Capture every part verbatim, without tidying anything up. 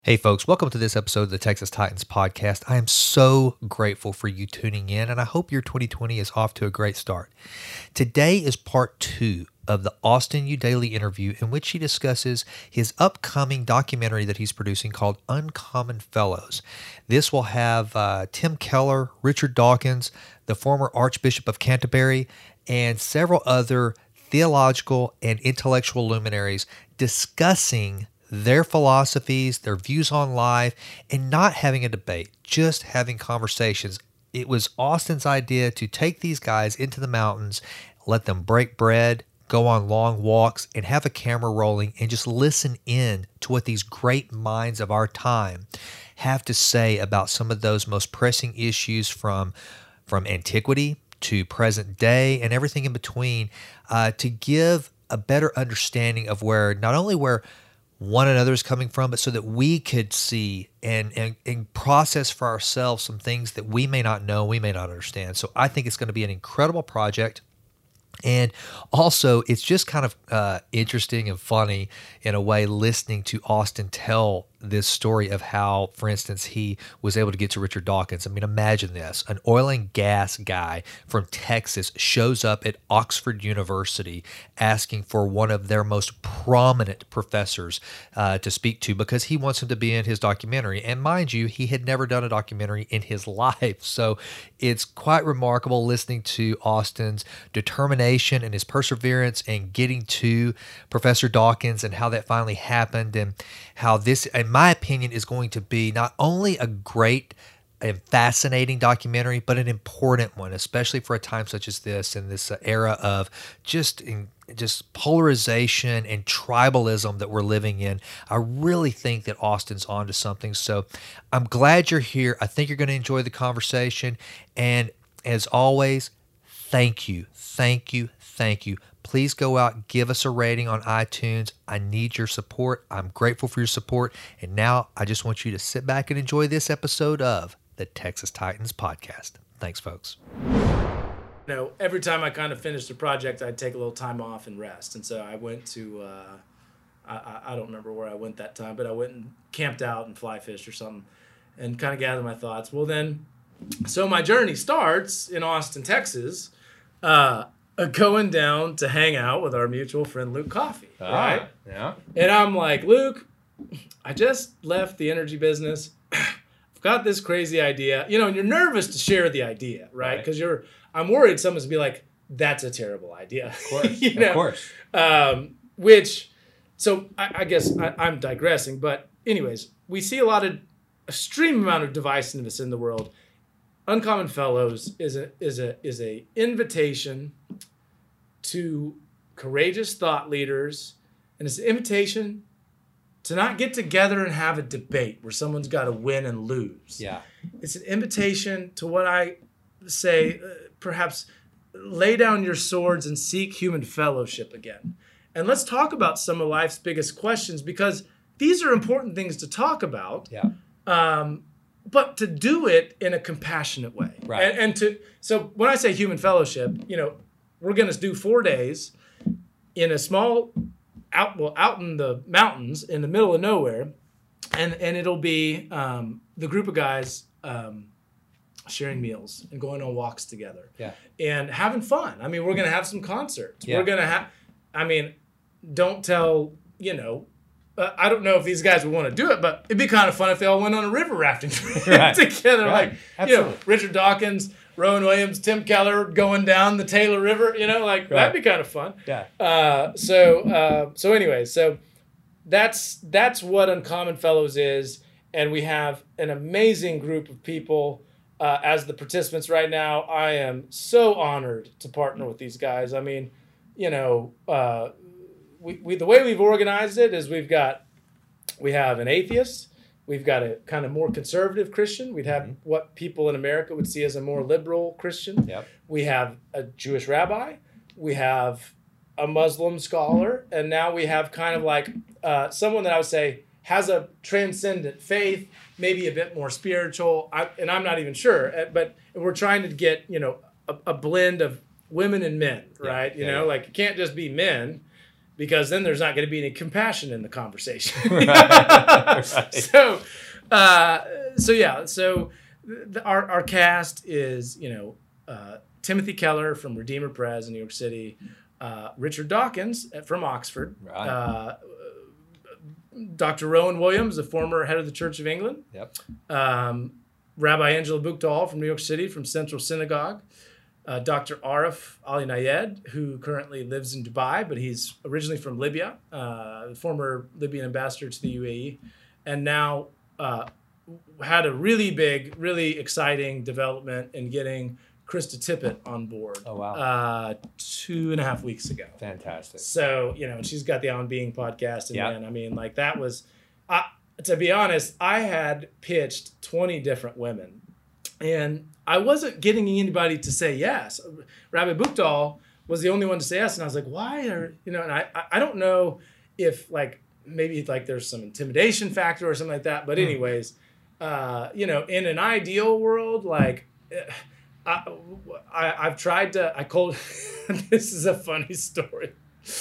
Hey folks, welcome to this episode of the Texas Titans podcast. I am so grateful for you tuning in, and I hope your twenty twenty is off to a great start. Today is part two of the Austin Udaly interview, in which he discusses his upcoming documentary that he's producing called Uncommon Fellows. This will have uh, Tim Keller, Richard Dawkins, the former Archbishop of Canterbury, and several other theological and intellectual luminaries discussing their philosophies, their views on life, and not having a debate, just having conversations. It was Austin's idea to take these guys into the mountains, let them break bread, go on long walks, and have a camera rolling and just listen in to what these great minds of our time have to say about some of those most pressing issues from, from antiquity to present day and everything in between, uh, to give a better understanding of where, not only where one another is coming from, but so that we could see and, and and process for ourselves some things that we may not know, we may not understand. So I think it's going to be an incredible project. And also, it's just kind of uh, interesting and funny in a way listening to Austin tell this story of how, for instance, he was able to get to Richard Dawkins. I mean, imagine this. An oil and gas guy from Texas shows up at Oxford University asking for one of their most prominent professors uh, to speak to because he wants him to be in his documentary. And mind you, he had never done a documentary in his life. So it's quite remarkable listening to Austin's determination and his perseverance and getting to Professor Dawkins and how that finally happened, and how this, in my opinion, is going to be not only a great and fascinating documentary, but an important one, especially for a time such as this, in this era of just in, just polarization and tribalism that we're living in. I really think that Austin's onto something. So I'm glad you're here. I think you're going to enjoy the conversation. And as always, thank you, thank you, thank you. Please go out, give us a rating on iTunes. I need your support. I'm grateful for your support. And now I just want you to sit back and enjoy this episode of the Texas Titans podcast. Thanks, folks. You know, every time I kind of finished a project, I'd take a little time off and rest. And so I went to, uh, I, I don't remember where I went that time, but I went and camped out and fly fished or something and kind of gathered my thoughts. Well, then, so my journey starts in Austin, Texas, uh, going down to hang out with our mutual friend Luke Coffey, ah, right? Yeah. And I'm like, Luke, I just left the energy business. I've got this crazy idea. You know, and you're nervous to share the idea, right? Because right. you're, I'm worried someone's gonna be like, that's a terrible idea. Of course, you know? of course. Um, which, so I, I guess I, I'm digressing, but anyways, we see a lot of, extreme amount of divisiveness in the world. Uncommon Fellows is a is a is a invitation to courageous thought leaders, and it's an invitation to not get together and have a debate where someone's got to win and lose. Yeah, it's an invitation to what I say, uh, perhaps lay down your swords and seek human fellowship again. And let's talk about some of life's biggest questions, because these are important things to talk about. Yeah. Um, but to do it in a compassionate way. Right. And, and to, so when I say human fellowship, you know, we're going to do four days in a small, out, well, out in the mountains in the middle of nowhere. And, and it'll be um, the group of guys um, sharing meals and going on walks together. Yeah. And having fun. I mean, we're going to have some concerts. Yeah. We're going to have, I mean, don't tell, you know, Uh, I don't know if these guys would want to do it, but it'd be kind of fun if they all went on a river rafting trip right. together. Right. Like, Absolutely. you know, Richard Dawkins, Rowan Williams, Tim Keller going down the Taylor River, you know, like right. that'd be kind of fun. Yeah. Uh, so, uh, so anyway, so that's, that's what Uncommon Fellows is. And we have an amazing group of people uh, as the participants right now. I am so honored to partner with these guys. I mean, you know, uh, We, we the way we've organized it is we've got we have an atheist, we've got a kind of more conservative Christian, we'd have mm-hmm. what people in America would see as a more liberal Christian. Yep. We have a Jewish rabbi, we have a Muslim scholar, and now we have kind of like uh, someone that I would say has a transcendent faith, maybe a bit more spiritual, I, and I'm not even sure, but we're trying to get, you know, a, a blend of women and men, right? Yeah, you yeah, know, yeah. like it can't just be men, because then there's not going to be any compassion in the conversation. Right. Right. So, uh, so yeah, so the, our our cast is, you know, uh, Timothy Keller from Redeemer Press in New York City, uh, Richard Dawkins from Oxford, Right. uh, Doctor Rowan Williams, the former head of the Church of England, Yep. um, Rabbi Angela Buchtal from New York City from Central Synagogue, uh, Doctor Arif Ali Nayed, who currently lives in Dubai, but he's originally from Libya, uh, former Libyan ambassador to the U A E, and now uh, had a really big, really exciting development in getting Krista Tippett on board. Oh, wow. Uh, two and a half weeks ago. Fantastic. So, you know, and she's got the On Being podcast. And Yeah. man, I mean, like that was, I, to be honest, I had pitched twenty different women and I wasn't getting anybody to say yes. Rabbi Buchtal was the only one to say yes. And I was like, why are, you know, and I, I don't know if like, maybe like there's some intimidation factor or something like that. But anyways, uh, you know, in an ideal world, like, I, I, I've tried to, I cold, this is a funny story.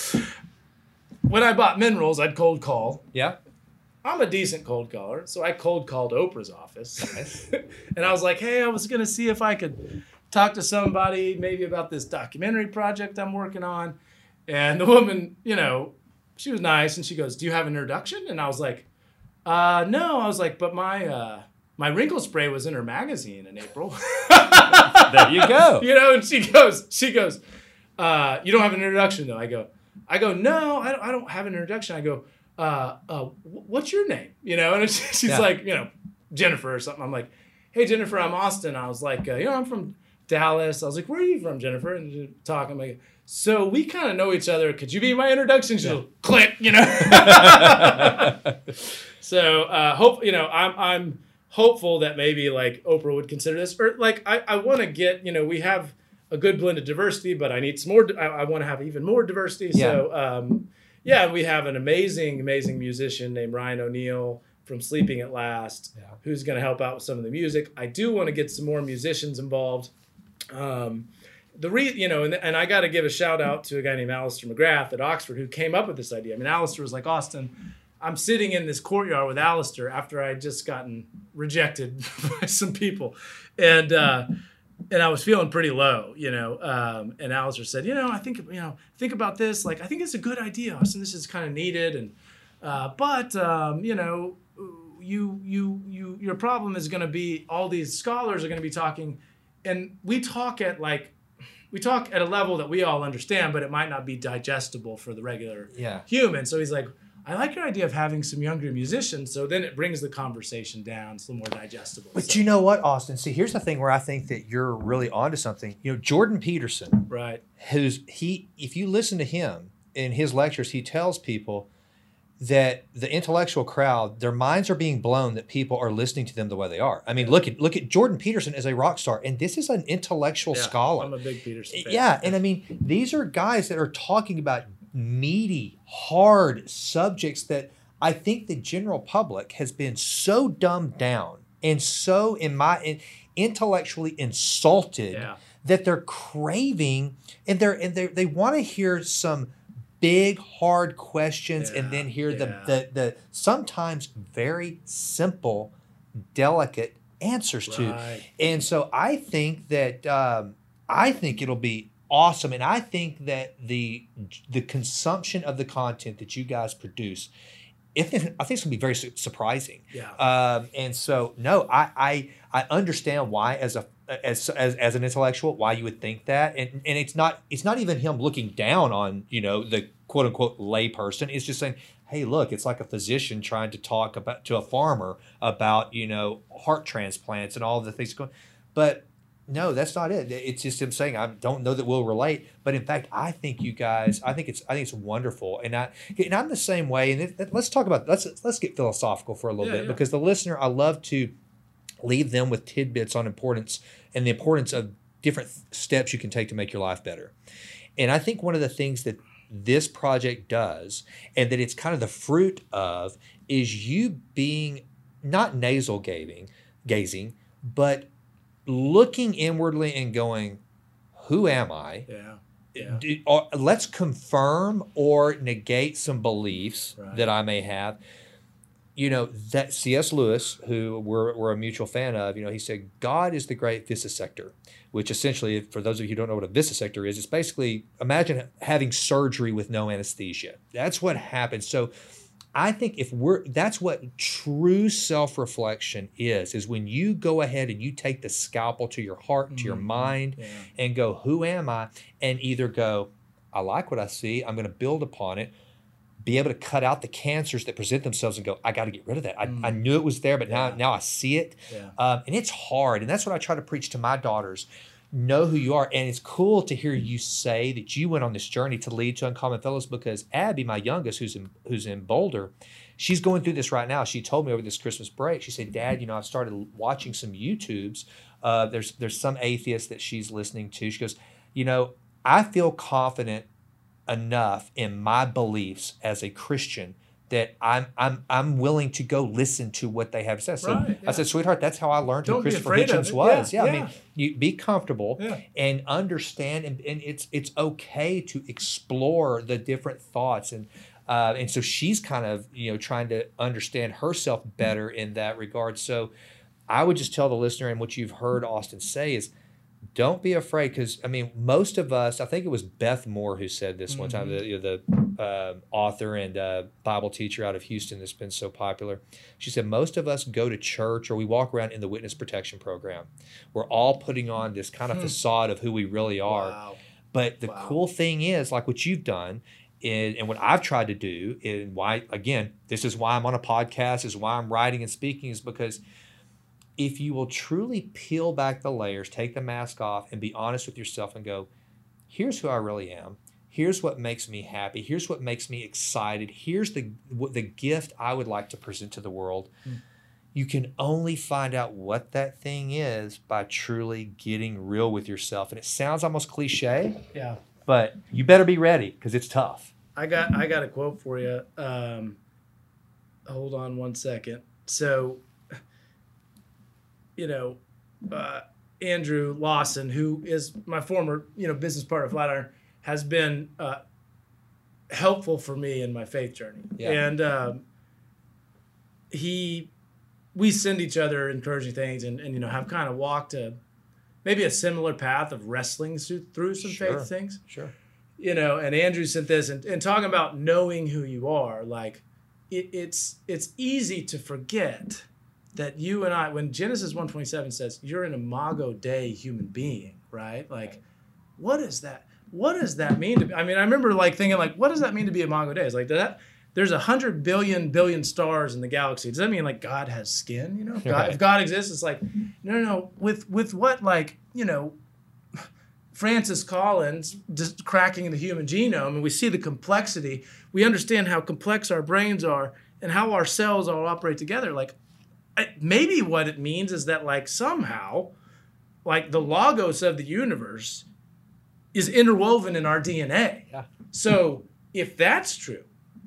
When I bought Minerals, I'd cold call. Yeah. I'm a decent cold caller, so I cold called Oprah's office. Nice. And I was like, hey, I was going to see if I could talk to somebody maybe about this documentary project I'm working on. And the woman, you know, she was nice, and she goes, do you have an introduction? And I was like, uh, no. I was like, but my, uh, my wrinkle spray was in her magazine in April. There you go. You know, and she goes, she goes, uh, you don't have an introduction though. I go, I go, no, I don't, I don't have an introduction. I go, uh, uh, what's your name? You know, and she's Yeah. like, you know, Jennifer or something. I'm like, hey, Jennifer, I'm Austin. I was like, uh, you know, I'm from Dallas. I was like, where are you from, Jennifer? And she's talking, I'm like, so we kind of know each other. Could you be my introduction? She'll yeah. click, you know. So uh, hope, you know, I'm, I'm, hopeful that maybe like Oprah would consider this, or like I, I want to get, you know, we have a good blend of diversity, but I need some more. I, I want to have even more diversity. Yeah. So um, yeah, we have an amazing, amazing musician named Ryan O'Neill from Sleeping at Last, yeah. who's going to help out with some of the music. I do want to get some more musicians involved. Um, the re, you know, and, and I got to give a shout out to a guy named Alistair McGrath at Oxford who came up with this idea. I mean, Alistair was like, Austin, I'm sitting in this courtyard with Alistair after I had just gotten rejected by some people. And uh, and I was feeling pretty low, you know. Um, and Alistair said, you know, I think, you know, think about this. Like, I think it's a good idea, Austin. This is kind of needed. And uh, but, um, you know, you you you your problem is going to be all these scholars are going to be talking. And we talk at like, we talk at a level that we all understand, but it might not be digestible for the regular yeah. human. So he's like, I like your idea of having some younger musicians, so then it brings the conversation down. It's a little more digestible. But so. You know what, Austin? See, here's the thing where I think that you're really onto something. You know, Jordan Peterson, right? Who's he? If you listen to him in his lectures, he tells people that the intellectual crowd, their minds are being blown that people are listening to them the way they are. I mean, yeah. look at look at Jordan Peterson as a rock star, and this is an intellectual yeah, scholar. I'm a big Peterson fan. Yeah, and I mean, these are guys that are talking about meaty, hard subjects that I think the general public has been so dumbed down and so in my in, intellectually insulted yeah. that they're craving and they're and they they want to hear some big hard questions yeah, and then hear yeah. the, the the sometimes very simple, delicate answers right. to. And so I think that um, I think it'll be awesome, and I think that the the consumption of the content that you guys produce, if I think it's gonna be very su- surprising. Yeah. Um, and so no, I, I I understand why as a as as as an intellectual why you would think that, and and it's not it's not even him looking down on you know the quote unquote lay person. It's just saying, hey, look, it's like a physician trying to talk about to a farmer about you know heart transplants and all the things going, but. No, that's not it. It's just him saying, I don't know that we'll relate. But in fact, I think you guys, I think it's, I think it's wonderful. And I, and I'm the same way. And it, let's talk about, let's, let's get philosophical for a little yeah, bit yeah. because the listener, I love to leave them with tidbits on importance and the importance of different steps you can take to make your life better. And I think one of the things that this project does, and that it's kind of the fruit of, is you being not nasal gazing, gazing, but looking inwardly and going, who am I? Yeah. Yeah. do, or, let's confirm or negate some beliefs Right. that I may have. You know, that C S Lewis, who we're, we're a mutual fan of, you know, he said, God is the great vivisector, which essentially, for those of you who don't know what a vivisector is, it's basically, imagine having surgery with no anesthesia. That's what happens. So I think if we're, that's what true self-reflection is, is when you go ahead and you take the scalpel to your heart, to your Mm-hmm. mind, Yeah. and go, who am I? And either go, I like what I see, I'm going to build upon it, be able to cut out the cancers that present themselves and go, I got to get rid of that. I, Mm. I knew it was there, but now, Yeah. now I see it. Yeah. Um, and it's hard. And that's what I try to preach to my daughters. Know who you are. And it's cool to hear you say that you went on this journey to lead to Uncommon Fellows, because Abby, my youngest, who's in, who's in Boulder, she's going through this right now. She told me over this Christmas break, she said, Dad, you know, I've started watching some YouTubes. Uh, there's, there's some atheists that she's listening to. She goes, you know, I feel confident enough in my beliefs as a Christian that I'm I'm I'm willing to go listen to what they have to say. So Right, yeah. I said, sweetheart, that's how I learned Don't who be Christopher afraid of Hitchens it. was. Yeah, Yeah, I yeah. mean, you be comfortable Yeah. and understand, and, and it's it's okay to explore the different thoughts, and uh, and so she's kind of, you know, trying to understand herself better in that regard. So I would just tell the listener, and what you've heard Austin say is, don't be afraid, because I mean, most of us, I think it was Beth Moore who said this one time, the, you know, the uh, author and uh, Bible teacher out of Houston that's been so popular. She said, most of us go to church or we walk around in the witness protection program. We're all putting on this kind of Hmm. facade of who we really are. Wow. But the Wow. cool thing is, like what you've done, and, and what I've tried to do, and why, again, this is why I'm on a podcast, is why I'm writing and speaking, is because if you will truly peel back the layers, take the mask off, and be honest with yourself and go, here's who I really am. Here's what makes me happy. Here's what makes me excited. Here's the what the gift I would like to present to the world. Mm. You can only find out what that thing is by truly getting real with yourself. And it sounds almost cliche, Yeah. but you better be ready, because it's tough. I got I got a quote for you. Um, hold on one second. So, you know, uh, Andrew Lawson, who is my former, you know, business partner at Flatiron, has been uh, helpful for me in my faith journey. Yeah. And um, he, we send each other encouraging things, and, and you know, have kind of walked a maybe a similar path of wrestling through, through some Sure. faith things. Sure. You know, and Andrew sent this, and, and talking about knowing who you are, like it, it's it's easy to forget that you and I, when Genesis one twenty-seven says you're an imago Dei human being, right? Like, what is that? What does that mean to be? I mean, I remember like thinking like, what does that mean to be imago Dei? It's like that. There's a hundred billion billion stars in the galaxy. Does that mean like God has skin? You know, if God, Right. if God exists, it's like no, no, no. With with what like you know. Francis Collins just cracking the human genome, and we see the complexity. We understand how complex our brains are and how our cells all operate together. Like, I- maybe what it means is that, like, somehow, like the logos of the universe is interwoven in our D N A. Yeah. So, if that's true,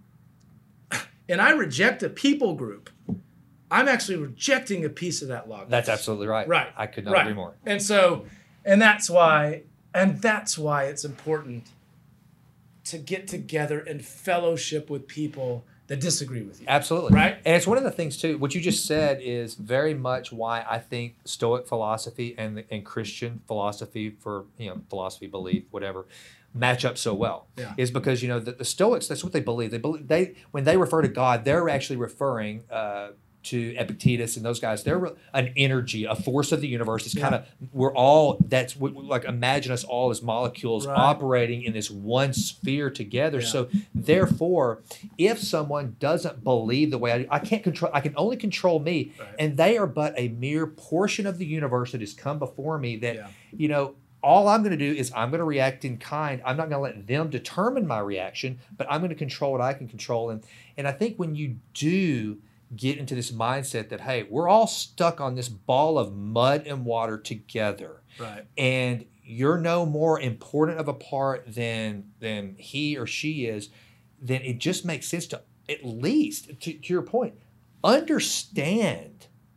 and I reject a people group, I'm actually rejecting a piece of that logos. That's absolutely right. Right. I could not right. agree more. And so, and that's why, and that's why it's important to get together and fellowship with people that disagree with you. Absolutely. Right? And it's one of the things, too, what you just said is very much why I think Stoic philosophy and, and Christian philosophy, for, you know, philosophy, belief, whatever, match up so well. Yeah. Is because, you know, the, the Stoics, that's what they believe. They believe they when they refer to God, they're actually referring uh, to Epictetus and those guys. They're an energy, a force of the universe. It's Yeah. kind of, we're all, that's what, like, imagine us all as molecules Right. operating in this one sphere together. Yeah. So therefore, if someone doesn't believe the way I do, I can't control, I can only control me. Right. And they are but a mere portion of the universe that has come before me that, Yeah. you know, all I'm going to do is I'm going to react in kind. I'm not going to let them determine my reaction, but I'm going to control what I can control. And, and I think when you do get into this mindset that, hey, we're all stuck on this ball of mud and water together, Right. and you're no more important of a part than than he or she is, then it just makes sense to, at least to, to your point, understand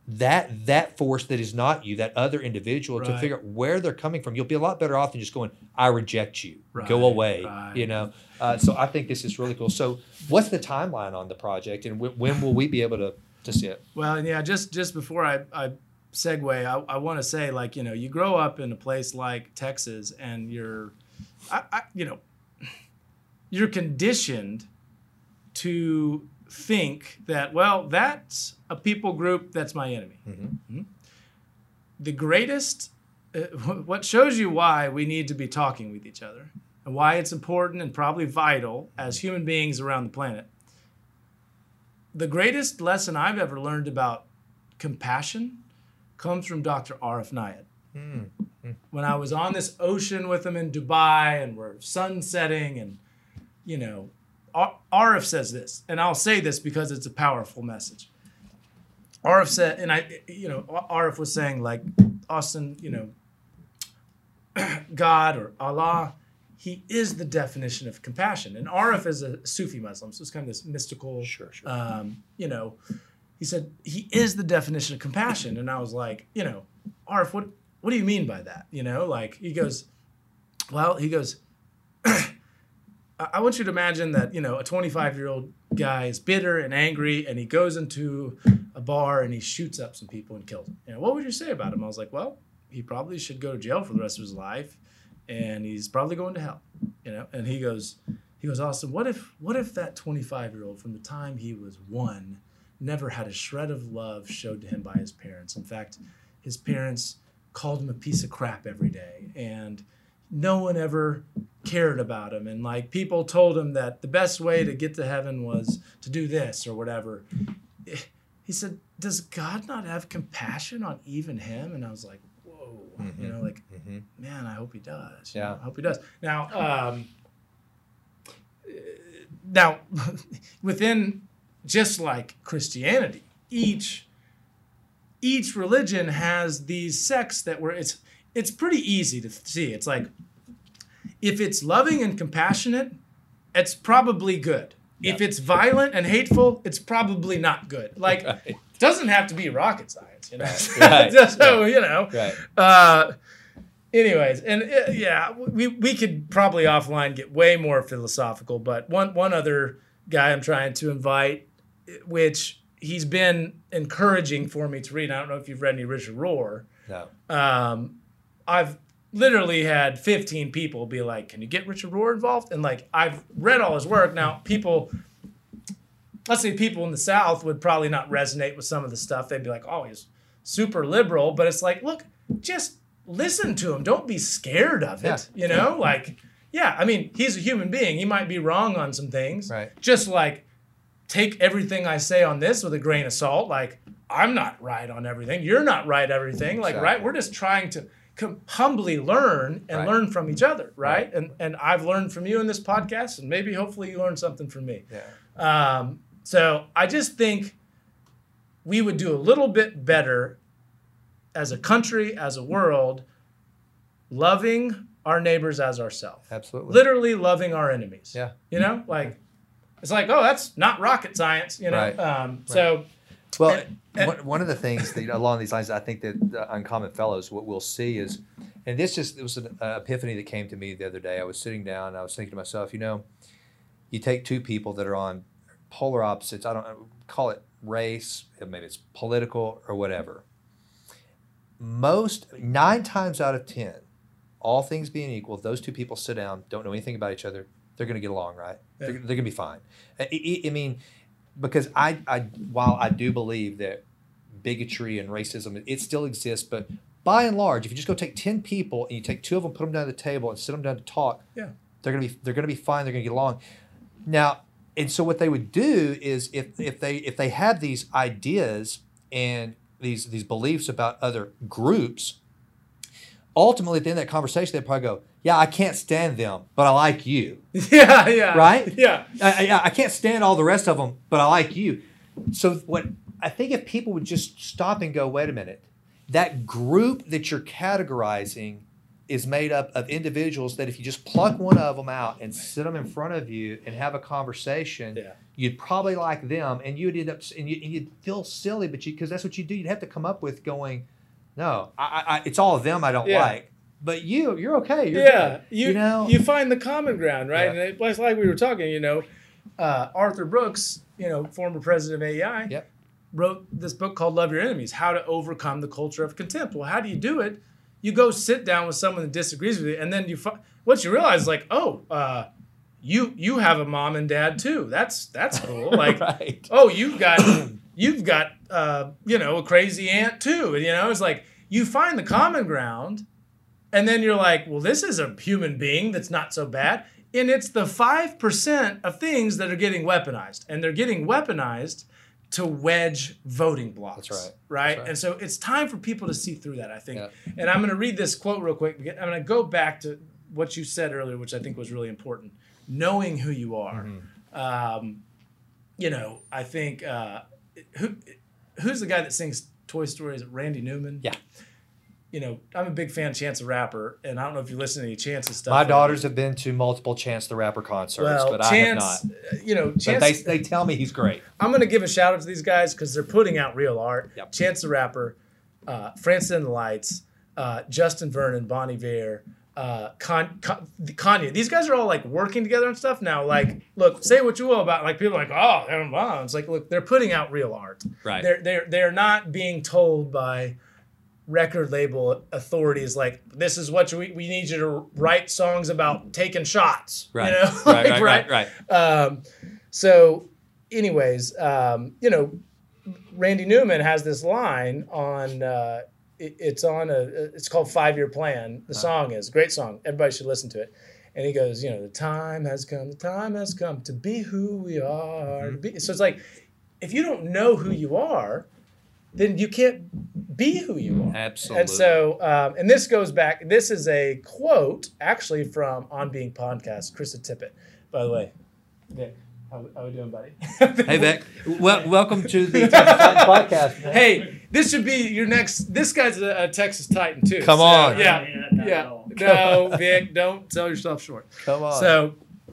that that force that is not you, that other individual, Right. to figure out where they're coming from. You'll be a lot better off than just going, I reject you, Right, go away, right. you know. Uh, so I think this is really cool. So what's the timeline on the project, and w- when will we be able to, to see it? Well, and yeah, just just before I, I segue, I, I want to say, like, you know, you grow up in a place like Texas, and you're, I, I, you know, you're conditioned to think that, well, that's a people group that's my enemy. Mm-hmm. The greatest, uh, what shows you why we need to be talking with each other and why it's important and probably vital as human beings around the planet. The greatest lesson I've ever learned about compassion comes from Doctor Arif Nayat. Mm-hmm. When I was on this ocean with him in Dubai and we're sunsetting, and, you know, Ar- Arif says this, and I'll say this because it's a powerful message. Arif said, and I, you know, Arif was saying, like, Austin, you know, God or Allah, he is the definition of compassion. And Arif is a Sufi Muslim, so it's kind of this mystical, Sure, sure. Um, you know, he said, he is the definition of compassion. And I was like, you know, Arif, what, what do you mean by that? You know, like, he goes, well, he goes, I want you to imagine that, you know, a twenty-five-year-old guy is bitter and angry, and he goes into a bar and he shoots up some people and kills them. You know, what would you say about him? I was like, well, he probably should go to jail for the rest of his life, and he's probably going to hell. You know, and he goes, he goes, Austin, what if, what if that twenty-five-year-old from the time he was one never had a shred of love showed to him by his parents? In fact, his parents called him a piece of crap every day, and no one ever cared about him, and like people told him that the best way to get to heaven was to do this or whatever. He said, does God not have compassion on even him? And I was like, whoa, mm-hmm. you know, like, mm-hmm. man, I hope he does. Yeah, know, I hope he does. Now, um, now within, just like Christianity, each each religion has these sects that were it's it's pretty easy to see. It's like, if it's loving and compassionate, it's probably good. Yeah. If it's violent and hateful, it's probably not good. Like, right. It doesn't have to be rocket science, you know? Right. Right. So, you know. Right. Uh, anyways, and uh, yeah, we, we could probably offline get way more philosophical, but one, one other guy I'm trying to invite, which he's been encouraging for me to read. I don't know if you've read any Richard Rohr. No. Um, I've literally had fifteen people be like, can you get Richard Rohr involved? And like, I've read all his work. Now, people, let's say people in the South would probably not resonate with some of the stuff. They'd be like, oh, he's super liberal. But it's like, look, just listen to him. Don't be scared of it. Yeah. You know, like, yeah, I mean, he's a human being. He might be wrong on some things. Right. Just like, take everything I say on this with a grain of salt. Like, I'm not right on everything. You're not right everything. Like, exactly. Right? We're just trying to Com- humbly learn and right. learn from each other, right? right? And and I've learned from you in this podcast, and maybe hopefully you learned something from me. Yeah. Um, so I just think we would do a little bit better as a country, as a world, loving our neighbors as ourselves. Absolutely. Literally loving our enemies. Yeah. You know, like, it's like, oh, that's not rocket science, you know? Right. Um, right. So... Well, and, and, one of the things that, along these lines, I think that uh, Uncommon Fellows, what we'll see is, and this just, it was an uh, epiphany that came to me the other day. I was sitting down and I was thinking to myself, you know, you take two people that are on polar opposites, I don't know, call it race, maybe it's political or whatever. Most, nine times out of ten, all things being equal, if those two people sit down, don't know anything about each other, they're going to get along, right? Yeah. They're, they're going to be fine. I, I, I mean... Because I, I, while I do believe that bigotry and racism, it still exists, but by and large, if you just go take ten people and you take two of them, put them down at the table and sit them down to talk, yeah, they're gonna be they're gonna be fine. They're gonna get along. Now, and so what they would do is if if they if they have these ideas and these these beliefs about other groups, ultimately at the end of that conversation, they'd probably go, yeah, I can't stand them, but I like you. Yeah, yeah. Right? Yeah. I, I, I can't stand all the rest of them, but I like you. So what I think if people would just stop and go, wait a minute, that group that you're categorizing is made up of individuals that if you just pluck one of them out and sit them in front of you and have a conversation, Yeah. you'd probably like them, and you'd end up and, you, and you'd feel silly, but you because that's what you do. You'd have to come up with going, no, I, I, it's all of them I don't Yeah. like, but you, you're okay. You're yeah, good. you you know, you find the common ground, right? Yeah. And it, it's like we were talking, you know, uh, Arthur Brooks, you know, former president of A E I, Yep. wrote this book called Love Your Enemies, How to Overcome the Culture of Contempt. Well, how do you do it? You go sit down with someone that disagrees with you, and then you fi- what you realize is like, oh, uh, you you have a mom and dad too. That's that's cool. Like, right. oh, you've got you've got uh, you know, a crazy aunt too. And, you know, it's like you find the common ground, and then you're like, well, this is a human being that's not so bad. And it's the five percent of things that are getting weaponized, and they're getting weaponized to wedge voting blocks. That's right. Right? That's right. And so it's time for people to see through that, I think. Yeah. And I'm going to read this quote real quick. I'm going to go back to what you said earlier, which I think was really important. Knowing who you are. Mm-hmm. Um, you know, I think, uh, who who's the guy that sings Toy Story? Is it Randy Newman? Yeah. You know, I'm a big fan of Chance the Rapper, and I don't know if you listen to any Chance's stuff. My daughters have been to multiple Chance the Rapper concerts, well, but Chance, I have not. you know, But Chance. they, they tell me he's great. I'm going to give a shout out to these guys because they're putting out real art. Yep. Chance the Rapper, uh, Francis and the Lights, uh, Justin Vernon, Bon Iver, uh, Con- Con- Kanye. These guys are all like working together and stuff. Now, like, look, say what you will about like people are like, oh, they're involved. It's like, look, they're putting out real art. Right. They're they're they're not being told by record label authorities like, this is what we, we need you to write songs about taking shots. Right. You know? Right, Like, right, right, right. Um, so, anyways, um, you know, Randy Newman has this line on. Uh, it, it's on a. It's called Five Year Plan. The song is a great song. Everybody should listen to it. And he goes, you know, the time has come. The time has come to be who we are. To be. So it's like, if you don't know who you are, then you can't be who you are. Absolutely. And so, um, and this goes back. This is a quote actually from On Being Podcast, Krista Tippett. By the way, Vic, how, how we doing, buddy? Hey, Vic. Well, welcome to the Texas Titans podcast. Man. Hey, this should be your next. This guy's a, a Texas Titan too. Come so, on. Yeah, Yeah, not at yeah. all. No, Vic, don't sell yourself short. Come on. So,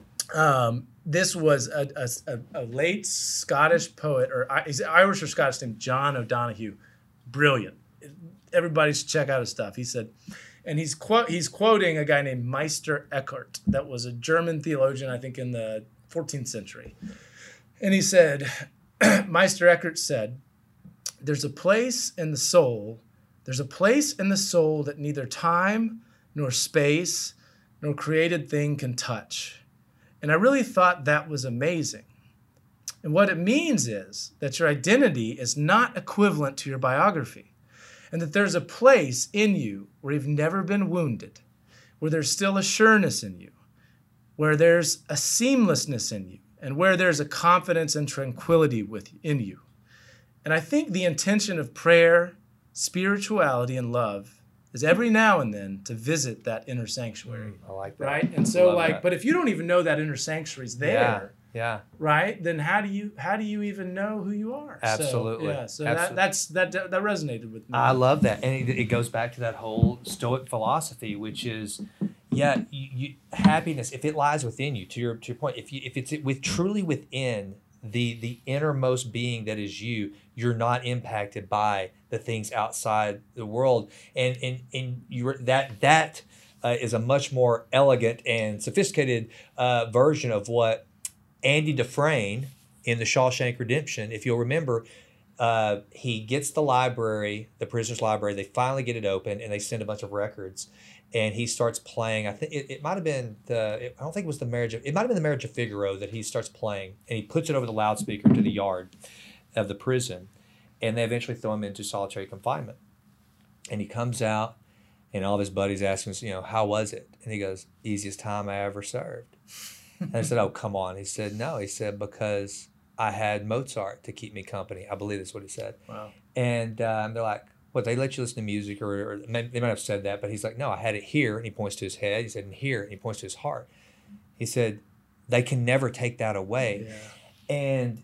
um, this was a, a, a late Scottish poet, or is it Irish or Scottish, named John O'Donoghue. Brilliant. Everybody should check out his stuff. He said, and he's quote he's quoting a guy named Meister Eckhart, that was a German theologian, I think, in the fourteenth century. And he said, Meister Eckhart said, "There's a place in the soul, there's a place in the soul that neither time nor space nor created thing can touch." And I really thought that was amazing. And what it means is that your identity is not equivalent to your biography, and that there's a place in you where you've never been wounded, where there's still a sureness in you, where there's a seamlessness in you, and where there's a confidence and tranquility within you. And I think the intention of prayer, spirituality, and love is every now and then to visit that inner sanctuary. I like that. Right? And so Love like, that. but if you don't even know that inner sanctuary's there, Yeah. right? Then how do you how do you even know who you are? Absolutely. So, yeah. So Absolutely. that that's that that resonated with me. I love that, and it, it goes back to that whole Stoic philosophy, which is, yeah, you, you, happiness. If it lies within you, to your to your point, if you if it's with truly within the the innermost being that is you, you're not impacted by the things outside the world, and and and you're that that uh, is a much more elegant and sophisticated uh, version of what Andy Dufresne in the Shawshank Redemption, if you'll remember. Uh, he gets the library, the prisoner's library. They finally get it open, and they send a bunch of records. And he starts playing. I think it, it might have been the. It, I don't think it was the marriage of. It might have been the Marriage of Figaro that he starts playing, and he puts it over the loudspeaker to the yard of the prison, and they eventually throw him into solitary confinement. And he comes out, and all of his buddies ask him, you know, how was it? And he goes, easiest time I ever served. And I said, oh, come on. He said, no. He said, because I had Mozart to keep me company. I believe that's what he said. Wow. And um, they're like, what, they let you listen to music? Or, or they might have said that, but he's like, no, I had it here. And he points to his head. He said, and here. And he points to his heart. He said, they can never take that away. Yeah. And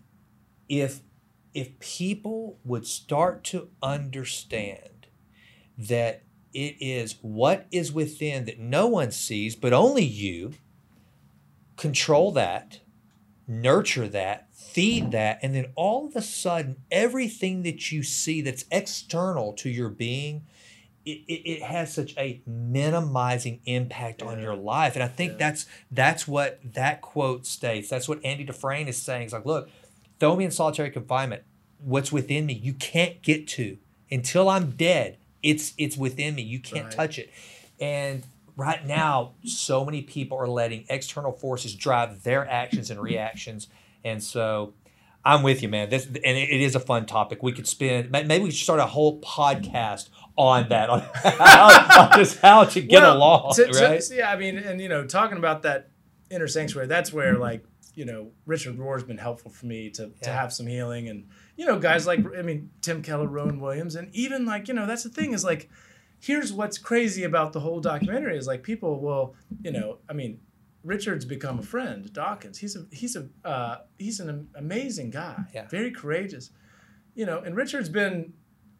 if if people would start to understand that it is what is within that no one sees, but only you. Control that, nurture that, feed that, and then all of a sudden, everything that you see that's external to your being, it, it, it has such a minimizing impact yeah. on your life. And I think yeah. that's that's what that quote states. That's what Andy Dufresne is saying. It's like, look, throw me in solitary confinement. What's within me, you can't get to. Until I'm dead, it's it's within me. You can't right. touch it. And right now, so many people are letting external forces drive their actions and reactions. And so I'm with you, man. This and it, it is a fun topic. We could spend, maybe we should start a whole podcast on that, on how, on just how to get well, along, to, right? To, yeah, I mean, and, you know, talking about that inner sanctuary, that's where, like, you know, Richard Rohr's been helpful for me to, yeah. to have some healing. And, you know, guys like, I mean, Tim Keller, Rowan Williams, and even, like, you know, that's the thing is, like, here's what's crazy about the whole documentary is, like, people will, you know, I mean, Richard's become a friend, Dawkins. He's a he's a uh, he's an amazing guy, yeah. very courageous, you know. And Richard's been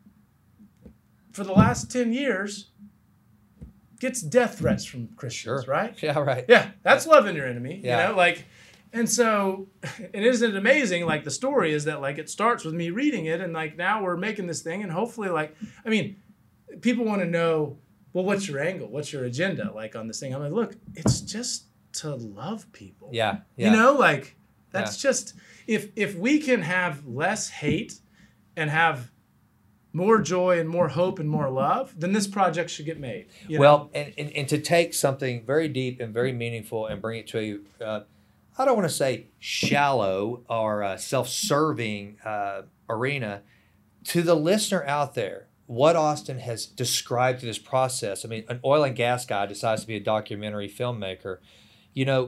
for the last ten years gets death threats from Christians, sure. right? Yeah, right. Yeah, that's loving your enemy, yeah. you know, like. And so, and isn't it amazing? Like the story is that like it starts with me reading it, and like now we're making this thing, and hopefully, like, I mean, people want to know, well, what's your angle? What's your agenda? Like on this thing, I'm like, look, it's just to love people. Yeah, yeah. You know, like that's yeah. just if if we can have less hate and have more joy and more hope and more love, then this project should get made. You well, and, and and to take something very deep and very meaningful and bring it to a, uh, I don't want to say shallow or uh, self-serving uh, arena, to the listener out there, what Austin has described through this process. I mean, an oil and gas guy decides to be a documentary filmmaker. You know,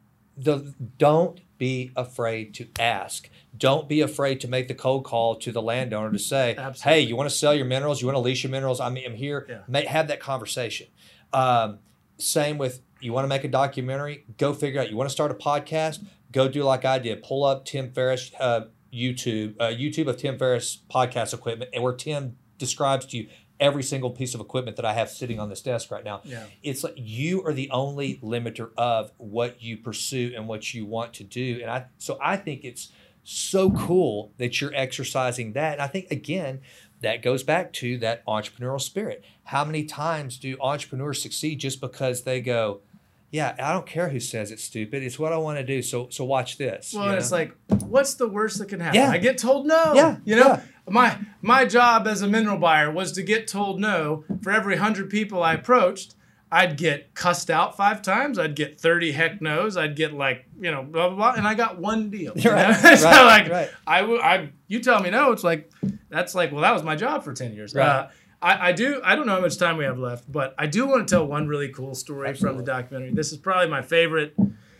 the don't be afraid to ask. Don't be afraid to make the cold call to the landowner to say, Absolutely. hey, you want to sell your minerals? You want to lease your minerals? I mean, I'm here. Yeah. May, have that conversation. Um, same with, you want to make a documentary? Go figure out. You want to start a podcast? Go do like I did. Pull up Tim Ferriss uh, YouTube, uh, YouTube of Tim Ferriss podcast equipment, and where Tim describes to you every single piece of equipment that I have sitting on this desk right now. Yeah. It's like you are the only limiter of what you pursue and what you want to do. And I so I think it's so cool that you're exercising that. And I think, again, that goes back to that entrepreneurial spirit. How many times do entrepreneurs succeed just because they go, yeah, I don't care who says it's stupid. It's what I want to do. So so watch this. Well, you know? It's like, what's the worst that can happen? Yeah. I get told no. Yeah. You know, Yeah. my my job as a mineral buyer was to get told no. For every hundred people I approached, I'd get cussed out five times. I'd get thirty heck no's. I'd get like, you know, blah, blah, blah. And I got one deal. You right, know? so right, like, right. I, w- I, you tell me no, it's like, that's like, well, that was my job for ten years. Right. Uh, I, I do, I don't know how much time we have left, but I do want to tell one really cool story Absolutely. from the documentary. This is probably my favorite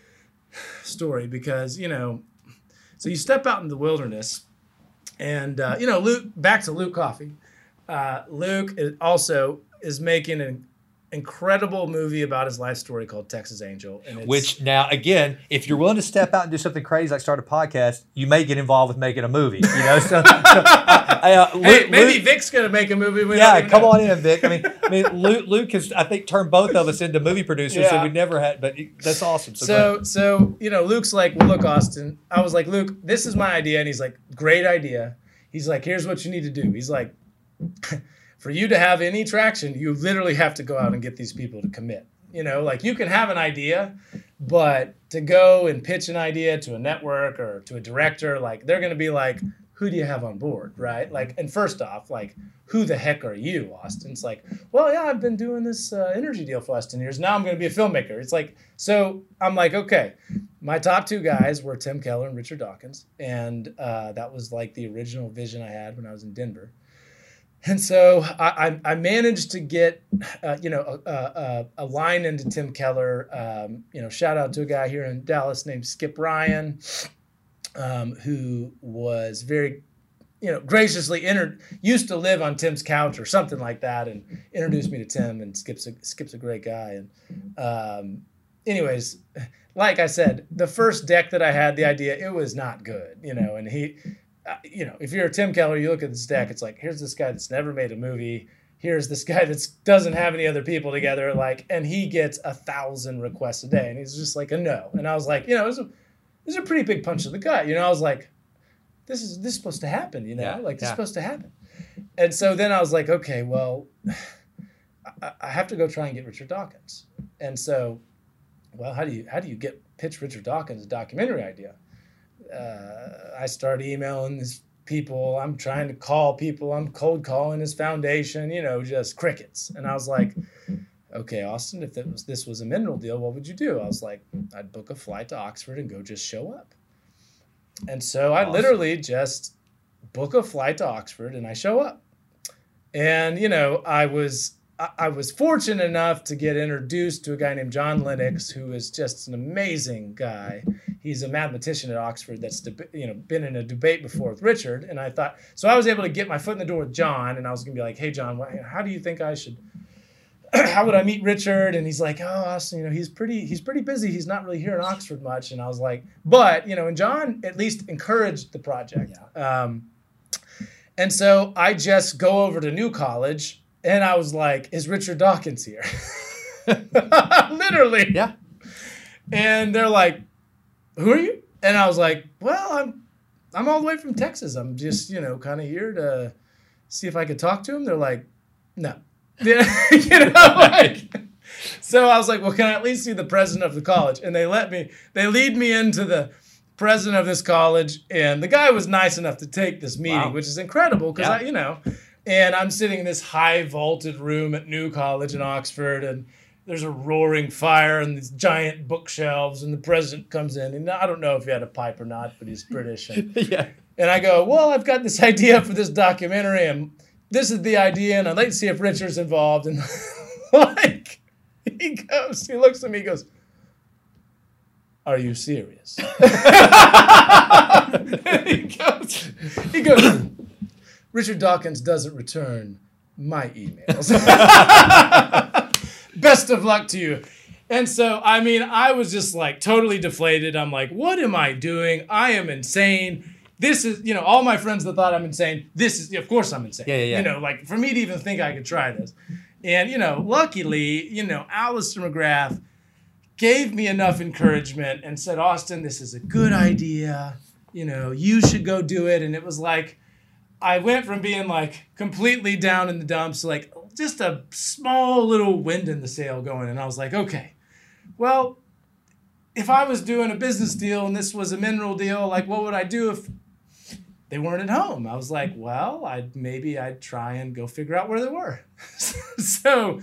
story because, you know, so you step out in the wilderness and, uh, you know, Luke, back to Luke Coffey. Uh, Luke is also is making an incredible movie about his life story called Texas Angel. And it's, Which now, again, if you're willing to step out and do something crazy like start a podcast, you may get involved with making a movie. You know, so, so I, I, uh, Luke, hey, maybe Luke, Vic's gonna make a movie. We yeah, don't come know. on in, Vic. I mean, I mean, Luke, Luke has, I think, turned both of us into movie producers, Yeah. so we never had. But that's awesome. So, So, so you know, Luke's like, well, look, Austin. I was like, Luke, this is my idea, and he's like, great idea. He's like, here's what you need to do. He's like, for you to have any traction, you literally have to go out and get these people to commit. You know, like you can have an idea, but to go and pitch an idea to a network or to a director, like they're going to be like, who do you have on board, right? Like, and first off, like, who the heck are you, Austin? It's like, well, yeah, I've been doing this uh, energy deal for the last ten years. Now I'm going to be a filmmaker. It's like, so I'm like, okay, my top two guys were Tim Keller and Richard Dawkins. And uh, that was like the original vision I had when I was in Denver. And so I, I, I managed to get, uh, you know, a, a, a line into Tim Keller. Um, you know, shout out to a guy here in Dallas named Skip Ryan, um, who was very, you know, graciously entered, used to live on Tim's couch or something like that, and introduced me to Tim. And Skip's a, Skip's a great guy. And um, anyways, like I said, the first deck that I had, the idea, it was not good, you know, and he. Uh, you know, if you're a Tim Keller, you look at this deck, it's like, here's this guy that's never made a movie. here's this guy that doesn't have any other people together, like, and he gets a thousand requests a day, and he's just like a no. And I was like, you know, it was a, it was a pretty big punch to the gut. You know, I was like, this is this is supposed to happen. You know, yeah, like this yeah. is supposed to happen. And so then I was like, okay, well, I, I have to go try and get Richard Dawkins. And so, well, how do you how do you get pitch Richard Dawkins a documentary idea? Uh, I started emailing these people. I'm trying to call people. I'm cold calling his foundation. You know, just crickets. And I was like, okay, Austin, if it was, this was a mineral deal, what would you do? I was like, I'd book a flight to Oxford and go just show up. And so I awesome. literally just book a flight to Oxford and I show up. And, you know, I was I, I was fortunate enough to get introduced to a guy named John Lennox, who is just an amazing guy. He's a mathematician at Oxford that's deb- you know been in a debate before with Richard. And I thought, so I was able to get my foot in the door with John, and I was going to be like, hey, John, what, how do you think I should, how would I meet Richard? And he's like, oh, Austin, you know, he's pretty, he's pretty busy. He's not really here in Oxford much. And I was like, but, you know, and John at least encouraged the project. Yeah. Um, and so I just go over to New College, and I was like, is Richard Dawkins here? Literally. Yeah. And they're like, who are you? And I was like, well, I'm I'm all the way from Texas. I'm just, you know, kind of here to see if I could talk to him. They're like, no. you know, like, so I was like, well, can I at least see the president of the college? And they let me, they lead me into the president of this college. And the guy was nice enough to take this meeting, wow. which is incredible because, yeah. I, you know, and I'm sitting in this high vaulted room at New College in Oxford, and there's a roaring fire and these giant bookshelves, and the president comes in, and I don't know if he had a pipe or not, but he's British. And, yeah. and I go, well, I've got this idea for this documentary, and this is the idea, and I'd like to see if Richard's involved. And like, he goes, he looks at me, he goes, are you serious? he goes, he goes, Richard Dawkins doesn't return my emails. Best of luck to you. And so, I mean, I was just like totally deflated. I'm like, what am I doing? I am insane. This is, you know, all my friends that thought I'm insane, this is, of course I'm insane. Yeah, yeah, yeah. You know, like for me to even think I could try this. And, you know, luckily, you know, Alistair McGrath gave me enough encouragement and said, Austin, this is a good idea. You know, you should go do it. And it was like, I went from being like completely down in the dumps, like just a small little wind in the sail going. And I was like, okay, well, if I was doing a business deal and this was a mineral deal, like what would I do if they weren't at home? I was like, well, I'd maybe I'd try and go figure out where they were. So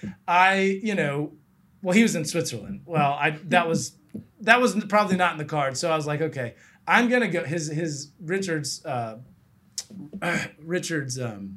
I, you know, well, he was in Switzerland. Well, I, that was, that was probably not in the card. So I was like, okay, I'm going to go, his, his Richard's, uh, Richard's um,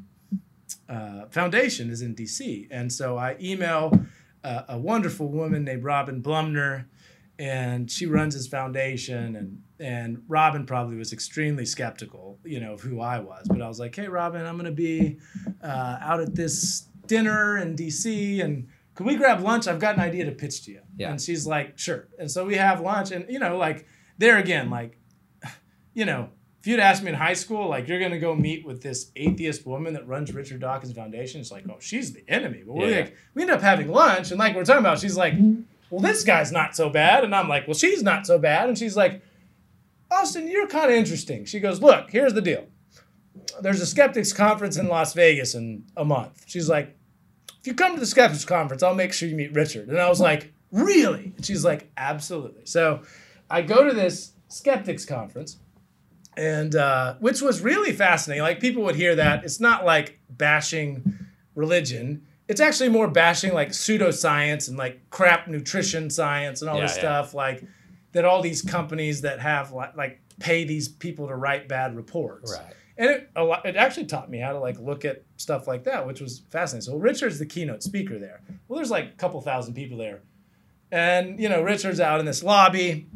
uh, foundation is in D C. And so I email uh, a wonderful woman named Robin Blumner, and she runs his foundation. And, and Robin probably was extremely skeptical, you know, of who I was. But I was like, hey, Robin, I'm going to be uh, out at this dinner in D C, and can we grab lunch? I've got an idea to pitch to you. Yeah. And she's like, sure. And so we have lunch. And, you know, like there again, like, you know, if you'd asked me in high school, like, you're going to go meet with this atheist woman that runs Richard Dawkins Foundation, it's like, oh, she's the enemy. But we're yeah. like, we end up having lunch, and like we're talking about, she's like, well, this guy's not so bad. And I'm like, well, she's not so bad. And she's like, Austin, you're kind of interesting. She goes, look, here's the deal. There's a skeptics conference in Las Vegas in a month. She's like, if you come to the skeptics conference, I'll make sure you meet Richard. And I was like, really? And she's like, absolutely. So I go to this skeptics conference, and uh, which was really fascinating. Like, people would hear that. It's not like bashing religion. It's actually more bashing like pseudoscience and like crap nutrition science and all yeah, this yeah. stuff. Like that all these companies that have like, like pay these people to write bad reports. Right. And it, a lot, it actually taught me how to like look at stuff like that, which was fascinating. So Richard's the keynote speaker there. Well, there's like a couple thousand people there. And, you know, Richard's out in this lobby,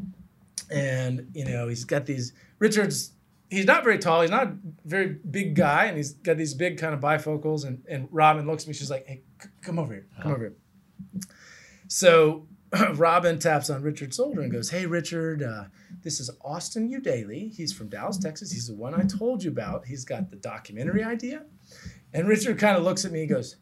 and, you know, he's got these, Richard's, he's not very tall. He's not a very big guy, and he's got these big kind of bifocals. And, and Robin looks at me. She's like, hey, c- come over here. Come oh. over here. So Robin taps on Richard's shoulder and goes, hey, Richard, uh, this is Austin U. Daly. He's from Dallas, Texas. He's the one I told you about. He's got the documentary idea. And Richard kind of looks at me. He goes,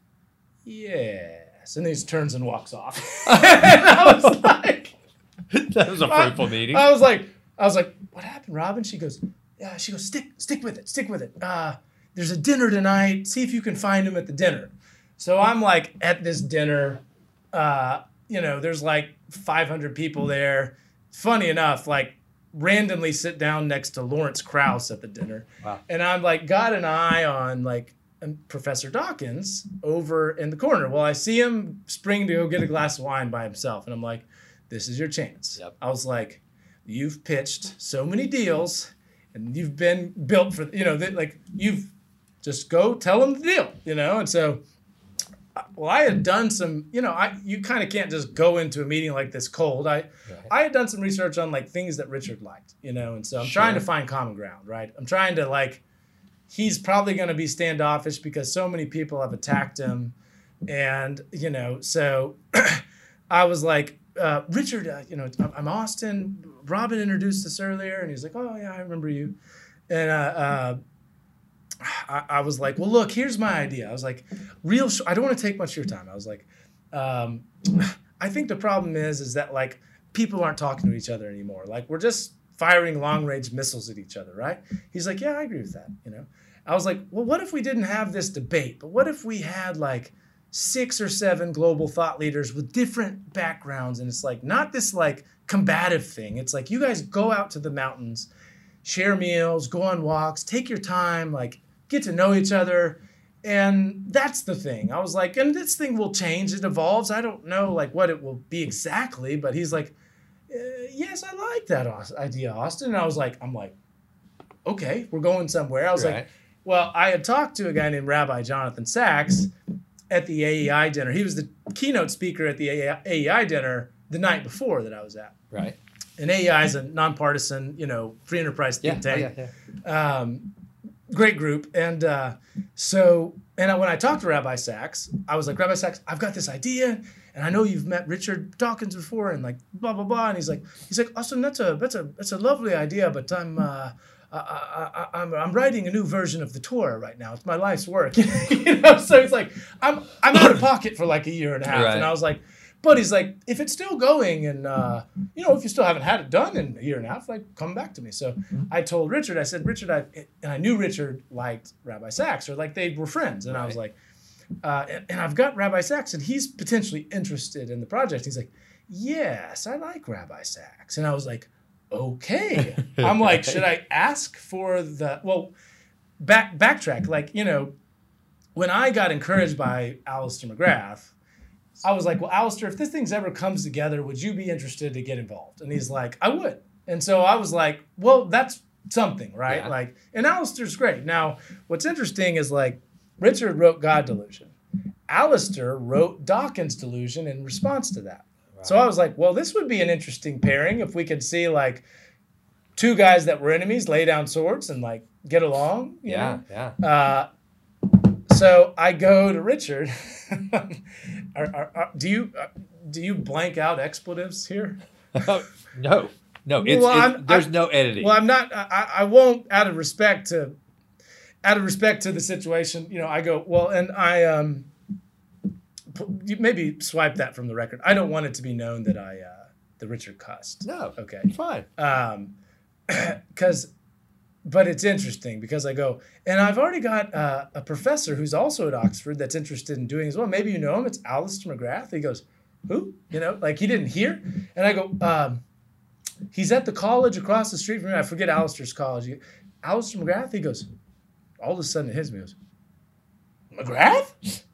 yes. And he just turns and walks off. And I was like, that was a fruitful I, meeting. I was like, I was like, what happened, Robin? She goes, yeah. She goes, stick, stick with it, stick with it. Uh, there's a dinner tonight. See if you can find him at the dinner. So I'm like at this dinner. Uh, you know, there's like five hundred people there. Funny enough, like randomly sit down next to Lawrence Krauss at the dinner. Wow. And I'm like, got an eye on like Professor Dawkins over in the corner. Well, I see him spring to go get a glass of wine by himself. And I'm like, this is your chance. Yep. I was like, you've pitched so many deals and you've been built for, you know, that like you've just go tell him the deal, you know? And so, well, I had done some, you know, I you kind of can't just go into a meeting like this cold. I, right. I had done some research on like things that Richard liked, you know? And so I'm sure. trying to find common ground, right? I'm trying to like, he's probably going to be standoffish because so many people have attacked him. And, you know, so I was like, uh, Richard, uh, you know, I'm Austin. Robin introduced us earlier. And he's like, oh, yeah, I remember you. And uh, uh, I, I was like, well, look, here's my idea. I was like, real, sh- I don't want to take much of your time. I was like, um, I think the problem is, is that, like, people aren't talking to each other anymore. Like, we're just firing long-range missiles at each other, right? He's like, yeah, I agree with that, you know? I was like, well, what if we didn't have this debate? But what if we had, like, six or seven global thought leaders with different backgrounds? And it's, like, not this, like, combative thing. It's like, you guys go out to the mountains, share meals, go on walks, take your time, like, get to know each other. And that's the thing. I was like, and this thing will change. It evolves. I don't know, like, what it will be exactly. But he's like, Uh, yes, I like that idea, Austin. And I was like, I'm like, okay, we're going somewhere. I was right. like, well, I had talked to a guy named Rabbi Jonathan Sachs at the A E I dinner. He was the keynote speaker at the A E I dinner the night before that I was at. Right. And A E I is a nonpartisan, you know, free enterprise think yeah. tank. Oh, yeah, yeah. Um, great group. And uh, so, and I, when I talked to Rabbi Sachs, I was like, Rabbi Sachs, I've got this idea. And I know you've met Richard Dawkins before, and like blah blah blah. And he's like, he's like, Austin, that's a that's a that's a lovely idea, but I'm uh, I, I, I'm I'm writing a new version of the Torah right now. It's my life's work, you know. So he's like, I'm I'm out of pocket for like a year and a half, right. And I was like, but he's like, if it's still going, and uh, you know, if you still haven't had it done in a year and a half, like come back to me. So mm-hmm. I told Richard, I said, Richard, I and I knew Richard liked Rabbi Sachs, or like they were friends, and right. I was like. Uh, and, and I've got Rabbi Sachs, and he's potentially interested in the project. He's like, yes, I like Rabbi Sachs. And I was like, okay. I'm like, should I ask for the, well, back backtrack. Like, you know, when I got encouraged by Alistair McGrath, I was like, well, Alistair, if this thing's ever comes together, would you be interested to get involved? And he's like, I would. And so I was like, well, that's something, right? Yeah. Like, and Alistair's great. Now, what's interesting is like, Richard wrote God Delusion. Alistair wrote Dawkins Delusion in response to that. Wow. So I was like, well, this would be an interesting pairing if we could see like two guys that were enemies lay down swords and like get along. You yeah, know? yeah. Uh, so I go to Richard. are, are, are, do you uh, do you blank out expletives here? no, no. It's, well, it's, there's I'm, no editing. Well, I'm not. I, I won't, out of respect to. Out of respect to the situation, you know, I go, well, and I um, maybe swipe that from the record. I don't want it to be known that I, uh, that Richard cussed. No. Okay. Fine. Um, because, but it's interesting because I go, and I've already got uh, a professor who's also at Oxford that's interested in doing as well. Maybe you know him. It's Alistair McGrath. He goes, who? You know, like he didn't hear. And I go, um, he's at the college across the street from me. I forget Alistair's college. Alistair McGrath. He goes, all of a sudden it hits me. It goes, McGrath?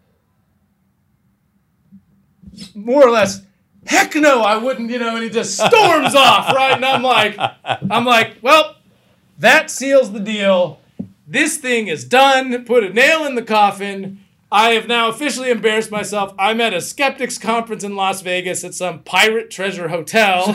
More or less, heck no, I wouldn't, you know, and he just storms off, right? And I'm like, I'm like, well, that seals the deal. This thing is done. Put a nail in the coffin. I have now officially embarrassed myself. I'm at a skeptics conference in Las Vegas at some pirate treasure hotel.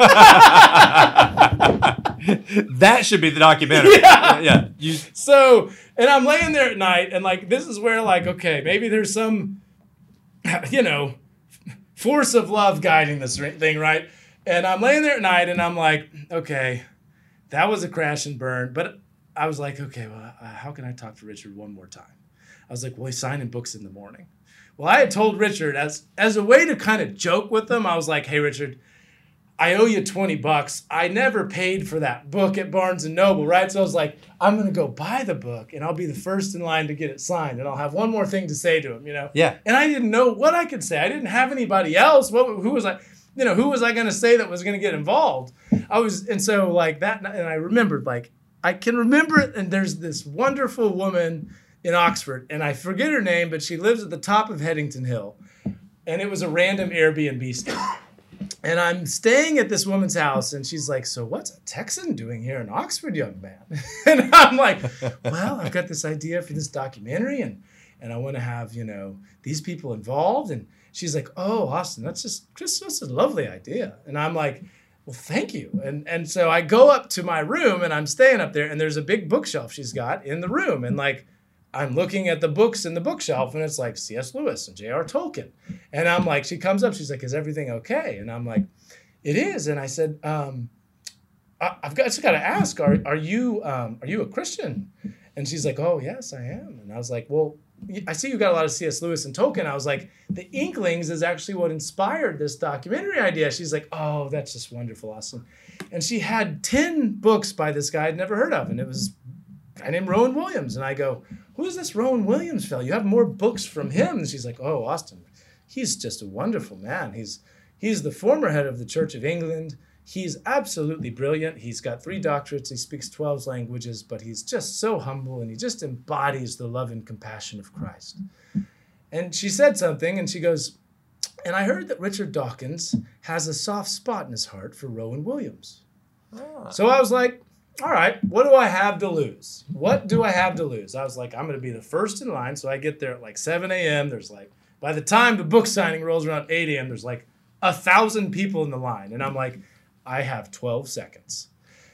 That should be the documentary. Yeah. Yeah. You... So, and I'm laying there at night, and like, this is where, like, okay, maybe there's some, you know, force of love guiding this thing, right? And I'm laying there at night, and I'm like, okay, that was a crash and burn. But I was like, okay, well, uh, how can I talk to Richard one more time? was like, well, he's signing books in the morning. Well, I had told Richard as as a way to kind of joke with him. I was like, hey, Richard, I owe you twenty bucks. I never paid for that book at Barnes and Noble, right? So I was like, I'm going to go buy the book and I'll be the first in line to get it signed. And I'll have one more thing to say to him, you know? Yeah. And I didn't know what I could say. I didn't have anybody else. What, who was I, you know, who was I going to say that was going to get involved? I was, and so like that, and I remembered, like, I can remember it. And there's this wonderful woman in Oxford, and I forget her name, but she lives at the top of Headington Hill. And it was a random Airbnb stay. And I'm staying at this woman's house, and she's like, so what's a Texan doing here in Oxford, young man? And I'm like, well, I've got this idea for this documentary, and and I want to have, you know, these people involved. And she's like, oh, Austin, that's just, just, just a lovely idea. And I'm like, well, thank you. And and so I go up to my room, and I'm staying up there, and there's a big bookshelf she's got in the room. And like, I'm looking at the books in the bookshelf, and it's like C S Lewis and J R Tolkien. And I'm like, she comes up, she's like, is everything okay? And I'm like, it is. And I said, um, I, I've got, just got to ask, are are you um, are you a Christian? And she's like, oh, yes, I am. And I was like, well, I see you got a lot of C S Lewis and Tolkien. I was like, the Inklings is actually what inspired this documentary idea. She's like, oh, that's just wonderful, Austin. And she had ten books by this guy I'd never heard of. And it was a guy named Rowan Williams. And I go, who's this Rowan Williams fellow? You have more books from him. And she's like, oh, Austin, he's just a wonderful man. He's he's the former head of the Church of England. He's absolutely brilliant. He's got three doctorates. He speaks twelve languages, but he's just so humble, and he just embodies the love and compassion of Christ. And she said something, and she goes, and I heard that Richard Dawkins has a soft spot in his heart for Rowan Williams. Ah. So I was like, all right, what do I have to lose? What do I have to lose? I was like, I'm going to be the first in line. So I get there at like seven a.m. There's like, by the time the book signing rolls around eight a.m., there's like a thousand people in the line. And I'm like, I have twelve seconds.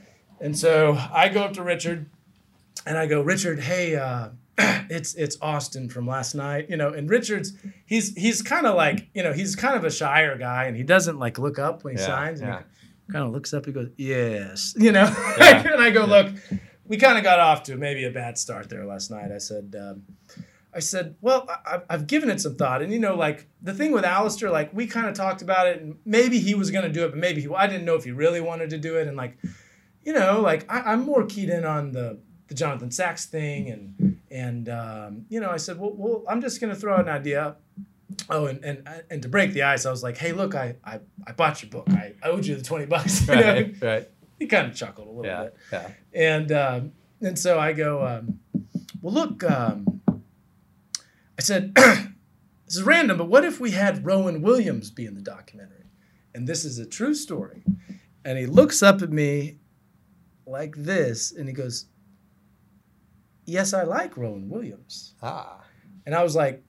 And so I go up to Richard and I go, Richard, hey, uh, it's it's Austin from last night, you know, and Richard's, he's he's kind of like, you know, he's kind of a shyer guy, and he doesn't like look up when he yeah, signs. And yeah. He kind of looks up, he goes, yes, you know, yeah. And I go, look, we kind of got off to maybe a bad start there last night. I said, um, I said, well, I, I've given it some thought. And, you know, like the thing with Alistair, like we kind of talked about it, and maybe he was going to do it, but maybe he, I didn't know if he really wanted to do it. And like, you know, like I, I'm more keyed in on the, the Jonathan Sacks thing. And, and um, you know, I said, well, well I'm just going to throw out an idea. Oh, and, and and to break the ice, I was like, hey, look, I I, I bought your book. I, I owed you the twenty bucks. You right, know? Right. He kind of chuckled a little yeah, bit. Yeah. And, um, and so I go, um, well, look, um, I said, this is random, but what if we had Rowan Williams be in the documentary? And this is a true story. And he looks up at me like this, and he goes, yes, I like Rowan Williams. Ah. And I was like,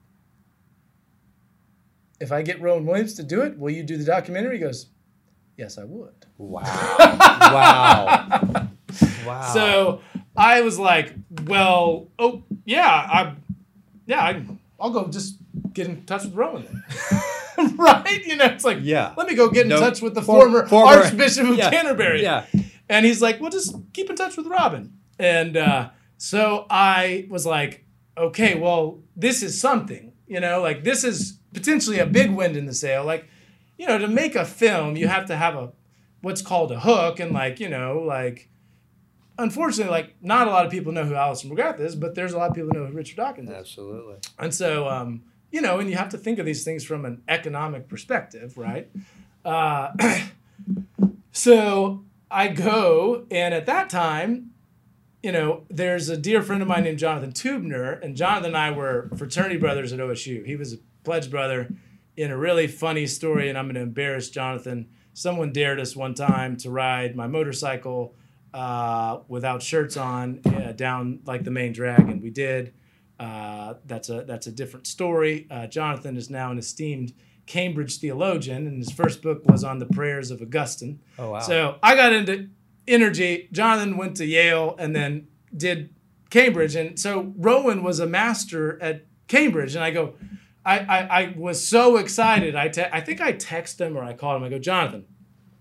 if I get Rowan Williams to do it, will you do the documentary? He goes, yes, I would. Wow. Wow. Wow. So I was like, well, oh, yeah, I, yeah, I, I'll go just get in touch with Rowan then. Right? You know, it's like, yeah. let me go get in no, touch with the for, former, former Archbishop of yeah, Canterbury. Yeah. And he's like, well, just keep in touch with Robin. And uh, so I was like, okay, well, this is something, you know, like this is potentially a big wind in the sail. Like, you know, to make a film, you have to have a, what's called a hook. And like, you know, like, unfortunately, like not a lot of people know who Alison McGrath is, but there's a lot of people who know who Richard Dawkins is. Absolutely. And so, um, you know, and you have to think of these things from an economic perspective, right? Uh, so I go, and at that time, you know, there's a dear friend of mine named Jonathan Tubner, and Jonathan and I were fraternity brothers at O S U. He was a pledge brother in a really funny story, and I'm going to embarrass Jonathan. Someone dared us one time to ride my motorcycle uh, without shirts on uh, down like the main drag, and we did. Uh, that's a that's a different story. Uh, Jonathan is now an esteemed Cambridge theologian, and his first book was on the prayers of Augustine. Oh, wow. So I got into energy. Jonathan went to Yale and then did Cambridge. And so Rowan was a master at Cambridge. And I go, I, I, I was so excited. I, te- I think I texted him or I called him. I go, Jonathan,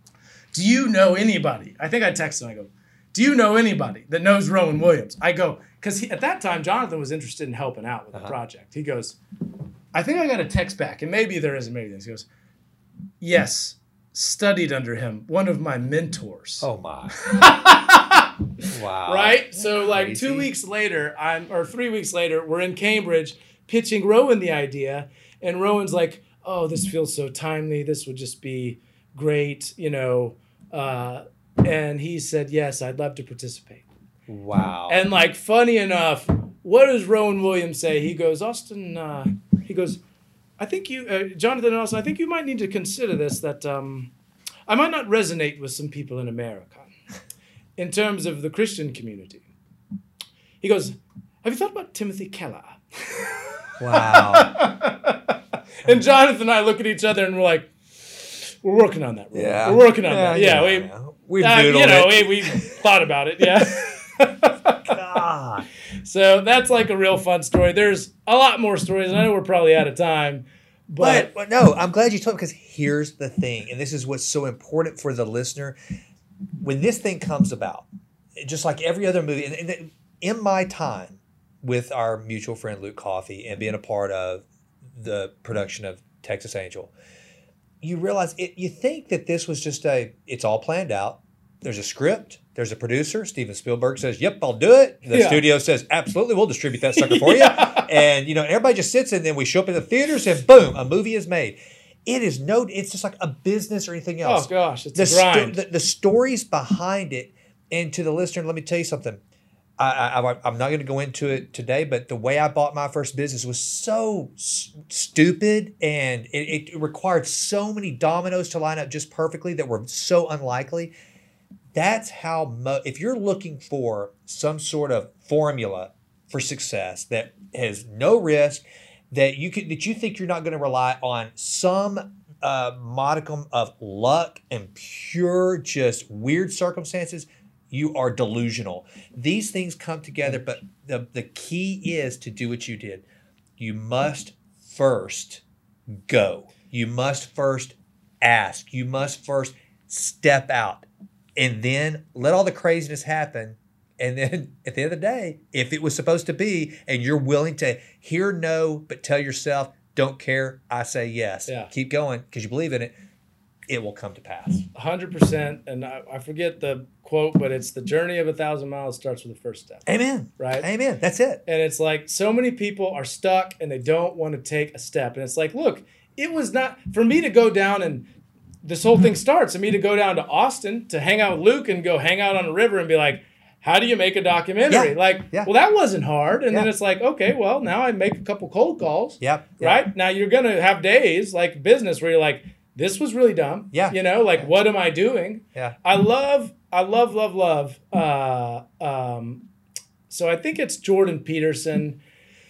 do you know anybody? I think I texted him. I go, do you know anybody that knows Rowan Williams? I go, because at that time, Jonathan was interested in helping out with Uh-huh. the project. He goes, I think I got a text back, and maybe there isn't many things. He goes, yes, studied under him, one of my mentors. Oh my. Wow. Right? So like Crazy. two weeks later, I'm or three weeks later, we're in Cambridge pitching Rowan the idea, and Rowan's like, oh, this feels so timely. This would just be great, you know. Uh, and he said, yes, I'd love to participate. Wow. And like, funny enough, what does Rowan Williams say? He goes, Austin, uh, he goes, I think you, uh, Jonathan and Austin, I think you might need to consider this, that um, I might not resonate with some people in America in terms of the Christian community. He goes, have you thought about Timothy Keller? Wow. And Jonathan and I look at each other and we're like, we're working on that. Rowan. Yeah. We're working on Yeah, that. Yeah, yeah. we, We've uh, doodled you know, it. we, we thought about it. Yeah. God. So that's like a real fun story. There's a lot more stories, and I know we're probably out of time. But, But, but no, I'm glad you told me, because here's the thing, and this is what's so important for the listener. When this thing comes about, just like every other movie, and, and in my time with our mutual friend Luke Coffey and being a part of the production of Texas Angel, you realize it, you think that this was just a, it's all planned out. There's a script. There's a producer. Steven Spielberg says, yep, I'll do it. The Yeah. studio says, absolutely, we'll distribute that sucker for you. Yeah. And, you know, everybody just sits and then we show up in the theaters and boom, a movie is made. It is no, it's just like a business or anything else. Oh, gosh, it's the, a grind. sto- the, the stories behind it. And to the listener, let me tell you something. I, I, I- I'm not going to go into it today, but the way I bought my first business was so s- stupid, and it, it required so many dominoes to line up just perfectly that were so unlikely. That's how, mo- if you're looking for some sort of formula for success that has no risk, that you can, that you think you're not going to rely on some uh, modicum of luck and pure, just weird circumstances, you are delusional. These things come together, but the, the key is to do what you did. You must first go. You must first ask. You must first step out. And then let all the craziness happen. And then at the end of the day, if it was supposed to be, and you're willing to hear no, but tell yourself, don't care, I say yes. Yeah. Keep going because you believe in it, it will come to pass. one hundred percent. And I, I forget the quote, but it's the journey of a thousand miles starts with the first step. Amen. Right? Amen. That's it. And it's like so many people are stuck and they don't want to take a step. And it's like, look, it was not for me to go down and this whole thing starts and me to go down to Austin to hang out with Luke and go hang out on the river and be like, how do you make a documentary? Yeah. Like, Yeah. well, that wasn't hard. And then Yeah. it's like, okay, well, now I make a couple cold calls. Yep. Yep. Right? Now you're going to have days like business where you're like, this was really dumb. Yeah. You know, like, what am I doing? Yeah. I love, I love, love, love. Uh, um, so I think it's Jordan Peterson.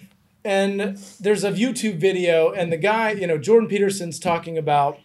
And there's a YouTube video, and the guy, you know, Jordan Peterson's talking about,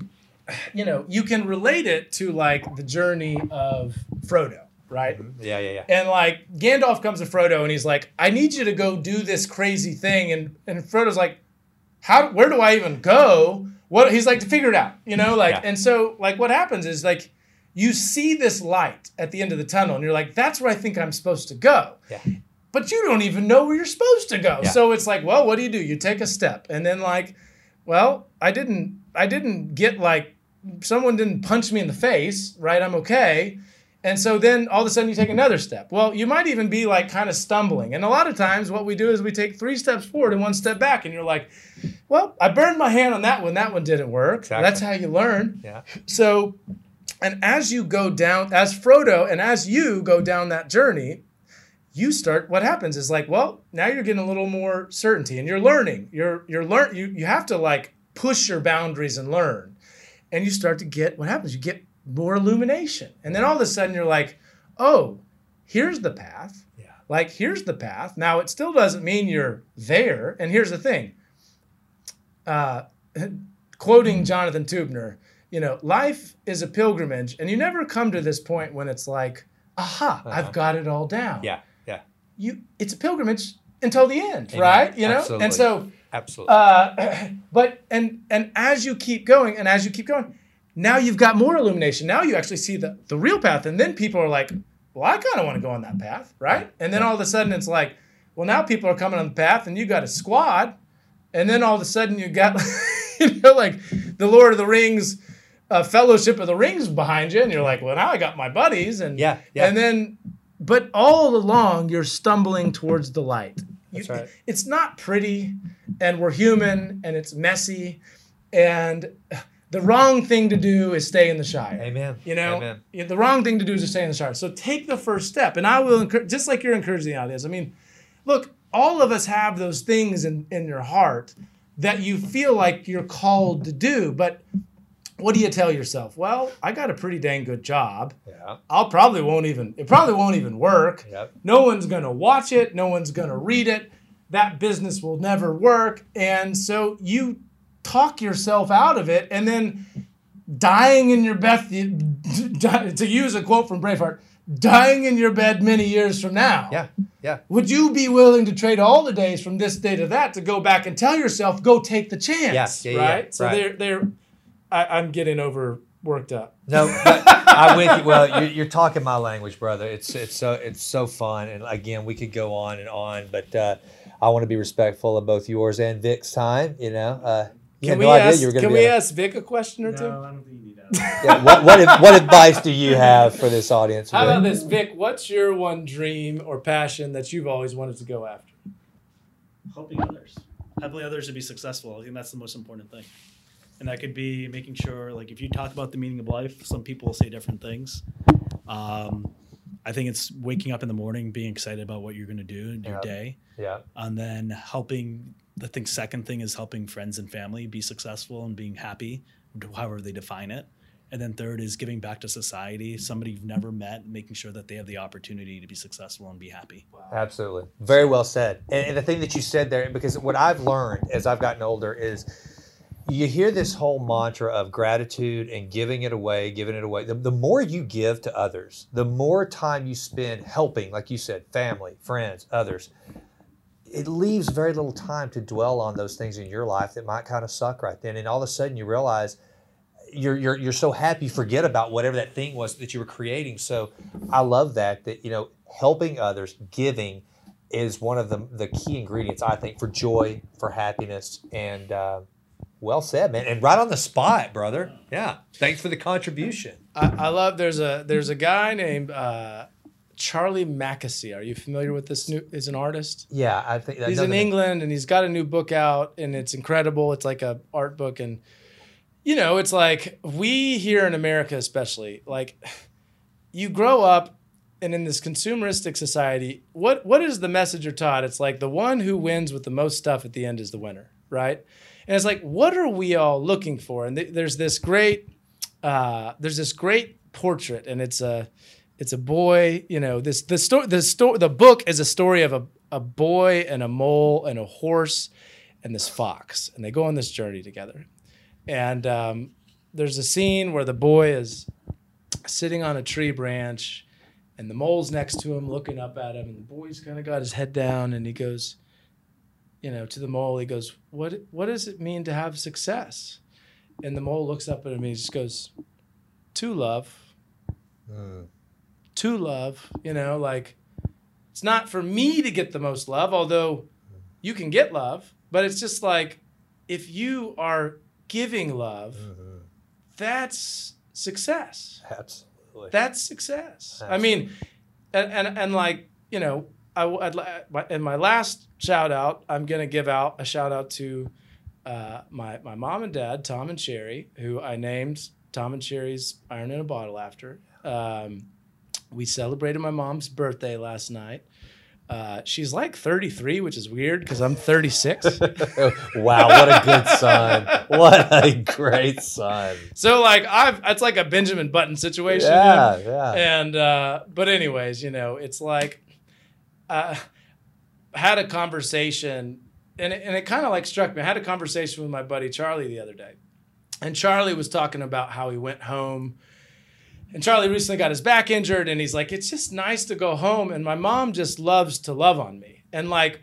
you know, you can relate it to like the journey of Frodo, right? Yeah, yeah, yeah. And like Gandalf comes to Frodo and he's like, I need you to go do this crazy thing. And, and Frodo's like, how, where do I even go? What he's like to figure it out, you know, like, Yeah. and so like what happens is like, you see this light at the end of the tunnel and you're like, that's where I think I'm supposed to go. Yeah. But you don't even know where you're supposed to go. Yeah. So it's like, well, what do you do? You take a step and then like, well, I didn't, I didn't get like, someone didn't punch me in the face, right? I'm okay. And so then all of a sudden you take another step. Well, you might even be like kind of stumbling. And a lot of times what we do is we take three steps forward and one step back. And you're like, well, I burned my hand on that one. That one didn't work. Exactly. That's how you learn. Yeah. So, and as you go down, as Frodo and as you go down that journey, you start, what happens is like, well, now you're getting a little more certainty and you're learning. You're, you're learn, you, you have to like push your boundaries and learn. And you start to get, what happens? You get more illumination. And then all of a sudden you're like, oh, here's the path. Yeah. Like, here's the path. Now, it still doesn't mean you're there. And here's the thing. Uh, quoting Jonathan Tubner, you know, life is a pilgrimage. And you never come to this point when it's like, aha, Uh-huh. I've got it all down. Yeah. Yeah. You, it's a pilgrimage until the end, Amen. right? You know? Absolutely. And so... Absolutely. Uh, but and and as you keep going and as you keep going, now you've got more illumination. Now you actually see the, the real path. And then people are like, well, I kind of want to go on that path, right? And then all of a sudden it's like, well, now people are coming on the path and you got a squad. And then all of a sudden you got, you know, like the Lord of the Rings, uh, Fellowship of the Rings behind you. And you're like, well, now I got my buddies. And, yeah, yeah. and then, but all along you're stumbling towards the light. That's you, right. It's not pretty, and we're human, and it's messy. And the wrong thing to do is stay in the Shire. Amen. You know, Amen. The wrong thing to do is to stay in the Shire. So take the first step. And I will encourage, just like you're encouraging the audience. I mean, look, all of us have those things in, in your heart that you feel like you're called to do. But what do you tell yourself? Well, I got a pretty dang good job. Yeah. I'll probably won't even, it probably won't even work. Yep. No one's going to watch it. No one's going to read it. That business will never work. And so you talk yourself out of it, and then dying in your bed, to use a quote from Braveheart, dying in your bed many years from now. Yeah, yeah. Would you be willing to trade all the days from this day to that to go back and tell yourself, go take the chance, Yeah, yeah, right? yeah, So right. they're, they're, I, I'm getting over worked up. No, but I'm with you. Well, you're, you're talking my language, brother. It's it's so it's so fun, and again, we could go on and on, but uh, I want to be respectful of both yours and Vic's time. You know, uh, you Can had we no idea ask? you were going to Can be. we on- ask Vic a question or two? No, I don't think you need that. Yeah, what what, ad- what advice do you have for this audience? How Vic? about this, Vic? What's your one dream or passion that you've always wanted to go after? Helping others, helping others to be successful. I think that's the most important thing. And that could be making sure, like, if you talk about the meaning of life, some people will say different things. Um, I think it's waking up in the morning, being excited about what you're going to do in your Yeah. day. Yeah. And then helping, I think second thing is helping friends and family be successful and being happy, however they define it. And then third is giving back to society, somebody you've never met, and making sure that they have the opportunity to be successful and be happy. Absolutely. Very well said. And, and the thing that you said there, because what I've learned as I've gotten older is you hear this whole mantra of gratitude and giving it away, giving it away. The, the more you give to others, the more time you spend helping, like you said, family, friends, others, it leaves very little time to dwell on those things in your life that might kind of suck right then. And all of a sudden you realize you're you're you're so happy you forget about whatever that thing was that you were creating. So I love that, that, you know, helping others, giving is one of the, the key ingredients, I think, for joy, for happiness, and uh, well said, man. And right on the spot, brother. Yeah. Thanks for the contribution. I, I love. There's a there's a guy named uh, Charlie Mackesy. Are you familiar with this? New is an artist. Yeah, I think He's in England, and he's got a new book out, and it's incredible. It's like a art book, and you know, it's like we here in America, especially, like you grow up, and in this consumeristic society, what what is the message you're taught? It's like the one who wins with the most stuff at the end is the winner, right? And it's like, what are we all looking for? And th- there's this great, uh, there's this great portrait, and it's a, it's a boy. You know, this the story, the story, the book is a story of a a boy and a mole and a horse, and this fox, and they go on this journey together. And um, there's a scene where the boy is sitting on a tree branch, and the mole's next to him, looking up at him, and the boy's kind of got his head down, and he goes, you know, to the mole, he goes, what what does it mean to have success? And the mole looks up at him and he just goes, to love. Mm. To love, you know, like, it's not for me to get the most love, although you can get love, but it's just like, if you are giving love, Mm-hmm. that's success. Absolutely. That's success. Absolutely. I mean, and, and, and like, you know, I, I'd, li- in my last shout out, I'm going to give out a shout out to uh, my, my mom and dad, Tom and Sherry, who I named Tom and Sherry's Iron in a Bottle after. Um, we celebrated my mom's birthday last night. Uh, she's like thirty-three, which is weird because I'm thirty-six. Wow, what a good son. What a great son. So like I've, it's like a Benjamin Button situation. Yeah, you know? yeah. And, uh, but anyways, you know, it's like, uh, had a conversation and it, and it kind of like struck me. I had a conversation with my buddy Charlie the other day, and Charlie was talking about how he went home. And Charlie recently got his back injured, and he's like, it's just nice to go home. And my mom just loves to love on me. And like,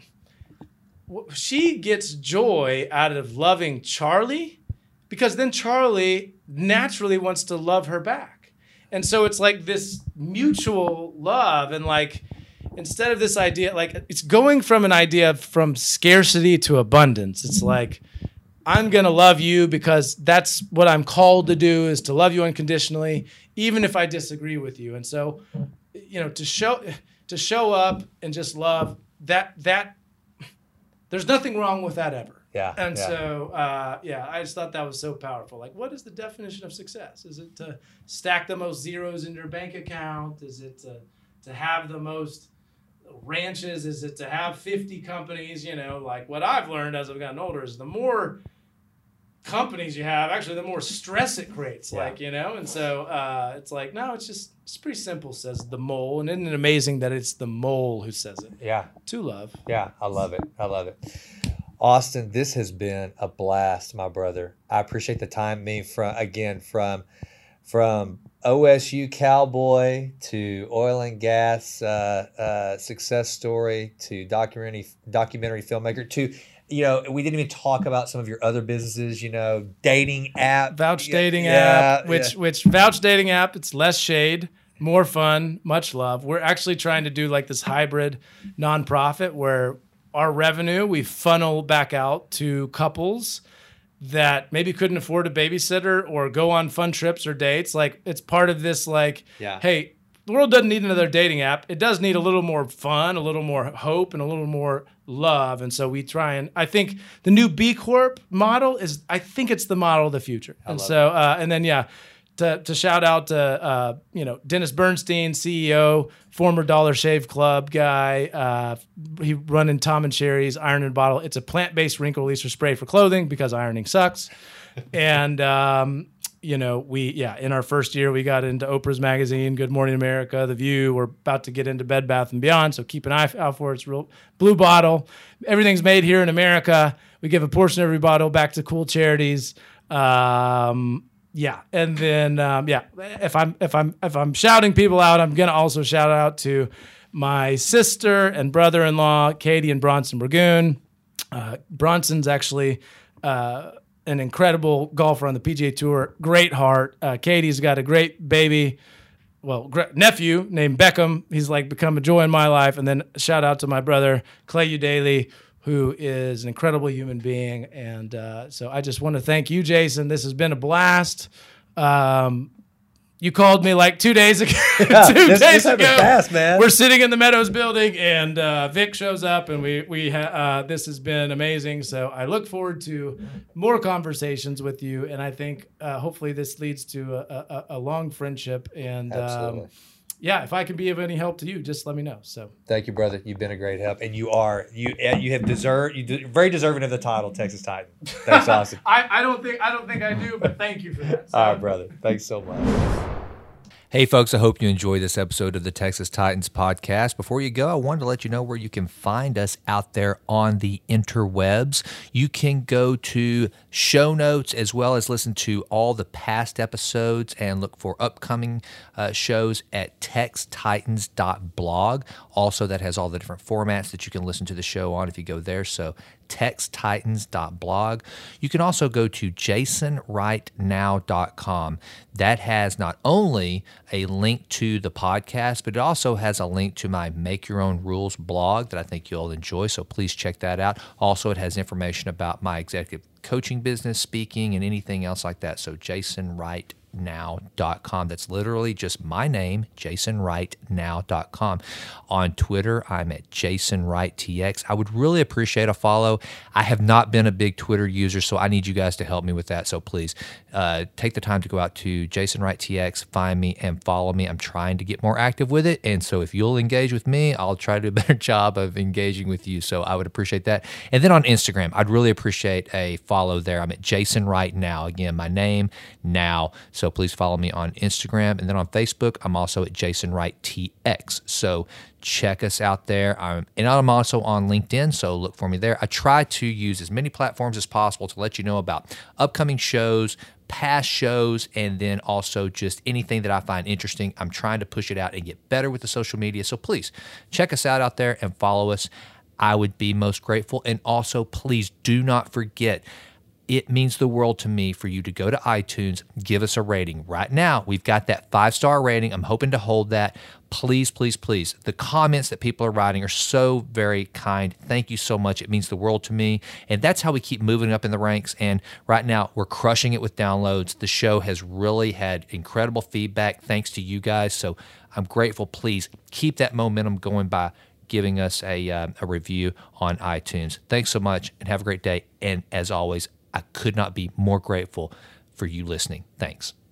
w- she gets joy out of loving Charlie because then Charlie naturally wants to love her back. And so it's like this mutual love, and like instead of this idea, like it's going from an idea from scarcity to abundance. It's like, I'm going to love you because that's what I'm called to do, is to love you unconditionally, even if I disagree with you. And so, you know, to show, to show up and just love that, that there's nothing wrong with that ever. Yeah. And yeah. so, uh, yeah, I just thought that was so powerful. Like, what is the definition of success? Is it to stack the most zeros in your bank account? Is it to, to have the most ranches? Is it to have fifty companies? You know, like what I've learned as I've gotten older is the more companies you have, actually, the more stress it creates. Yeah. Like, you know, and so uh, it's like, no, it's just, it's pretty simple, says the mole. And isn't it amazing that it's the mole who says it? Yeah. To love. Yeah, I love it. I love it. Austin, this has been a blast, my brother. I appreciate the time. Me from again from from O S U cowboy to oil and gas uh, uh, success story to documentary documentary filmmaker to, you know, we didn't even talk about some of your other businesses. You know, dating app, Vouch dating yeah, app, which yeah. which Vouch dating app. It's less shade, more fun, much love. We're actually trying to do like this hybrid nonprofit where our revenue we funnel back out to couples that maybe couldn't afford a babysitter or go on fun trips or dates. Like, it's part of this, like, yeah. hey, the world doesn't need another dating app. It does need a little more fun, a little more hope, and a little more love. And so we try, and I think the new B Corp model is, I think it's the model of the future. I and love so, uh, and then, yeah, to, to shout out to, uh, you know, Dennis Bernstein, C E O, former Dollar Shave Club guy. Uh, he running Tom and Sherry's Iron and Bottle. It's a plant-based wrinkle releaser spray for clothing because ironing sucks. and, um, you know, we, yeah, in our first year, we got into Oprah's magazine, Good Morning America, The View. We're about to get into Bed Bath and Beyond, so keep an eye out for it. It's real blue bottle. Everything's made here in America. We give a portion of every bottle back to cool charities. Um, Yeah, and then um, yeah, if I'm if I'm if I'm shouting people out, I'm gonna also shout out to my sister and brother-in-law, Katie and Bronson Burgoon. Uh, Bronson's actually uh, an incredible golfer on the P G A Tour, great heart. Uh, Katie's got a great baby, well, great nephew named Beckham. He's like become a joy in my life. And then shout out to my brother Clay Udaly, who is an incredible human being. And uh, so I just want to thank you, Jason. This has been a blast. Um, you called me like two days ago. Yeah, two this, days this ago. fast, man. We're sitting in the Meadows building, and uh, Vic shows up, and we we ha- uh, this has been amazing. So I look forward to more conversations with you, and I think uh, hopefully this leads to a, a, a long friendship. And Absolutely. Um, yeah, if I can be of any help to you, just let me know. So thank you, brother. You've been a great help, and you are you you have deserved you de- very deserving of the title, Texas Titan. Thanks, Austin. I, I don't think I don't think I do, but thank you for that. So. All right, brother. Thanks so much. Hey, folks, I hope you enjoyed this episode of the Texas Titans podcast. Before you go, I wanted to let you know where you can find us out there on the interwebs. You can go to show notes as well as listen to all the past episodes and look for upcoming uh, shows at tex titans dot blog. Also, that has all the different formats that you can listen to the show on if you go there. So tex titans dot blog. You can also go to jason right now dot com. That has not only a link to the podcast, but it also has a link to my Make Your Own Rules blog that I think you'll enjoy, so please check that out. Also, it has information about my executive coaching business, speaking, and anything else like that, so jason right now dot com. That's literally just my name, jason right now dot com. On Twitter, I'm at jason right t x. I would really appreciate a follow. I have not been a big Twitter user, so I need you guys to help me with that. So please uh, take the time to go out to jason right t x, find me, and follow me. I'm trying to get more active with it, and so if you'll engage with me, I'll try to do a better job of engaging with you. So I would appreciate that. And then on Instagram, I'd really appreciate a follow there. I'm at Jason Right Now. Again, my name, now. So please follow me on Instagram. And then on Facebook, I'm also at Jason Right T X. So check us out there. I'm, and I'm also on LinkedIn, so look for me there. I try to use as many platforms as possible to let you know about upcoming shows, past shows, and then also just anything that I find interesting. I'm trying to push it out and get better with the social media. So please check us out out there and follow us. I would be most grateful. And also, please do not forget, It means the world to me for you to go to iTunes, give us a rating. Right now, we've got that five-star rating. I'm hoping to hold that. Please, please, please. The comments that people are writing are so very kind. Thank you so much. It means the world to me. And that's how we keep moving up in the ranks. And right now, we're crushing it with downloads. The show has really had incredible feedback thanks to you guys. So I'm grateful. Please keep that momentum going by giving us a, uh, a review on iTunes. Thanks so much and have a great day. And as always, I could not be more grateful for you listening. Thanks.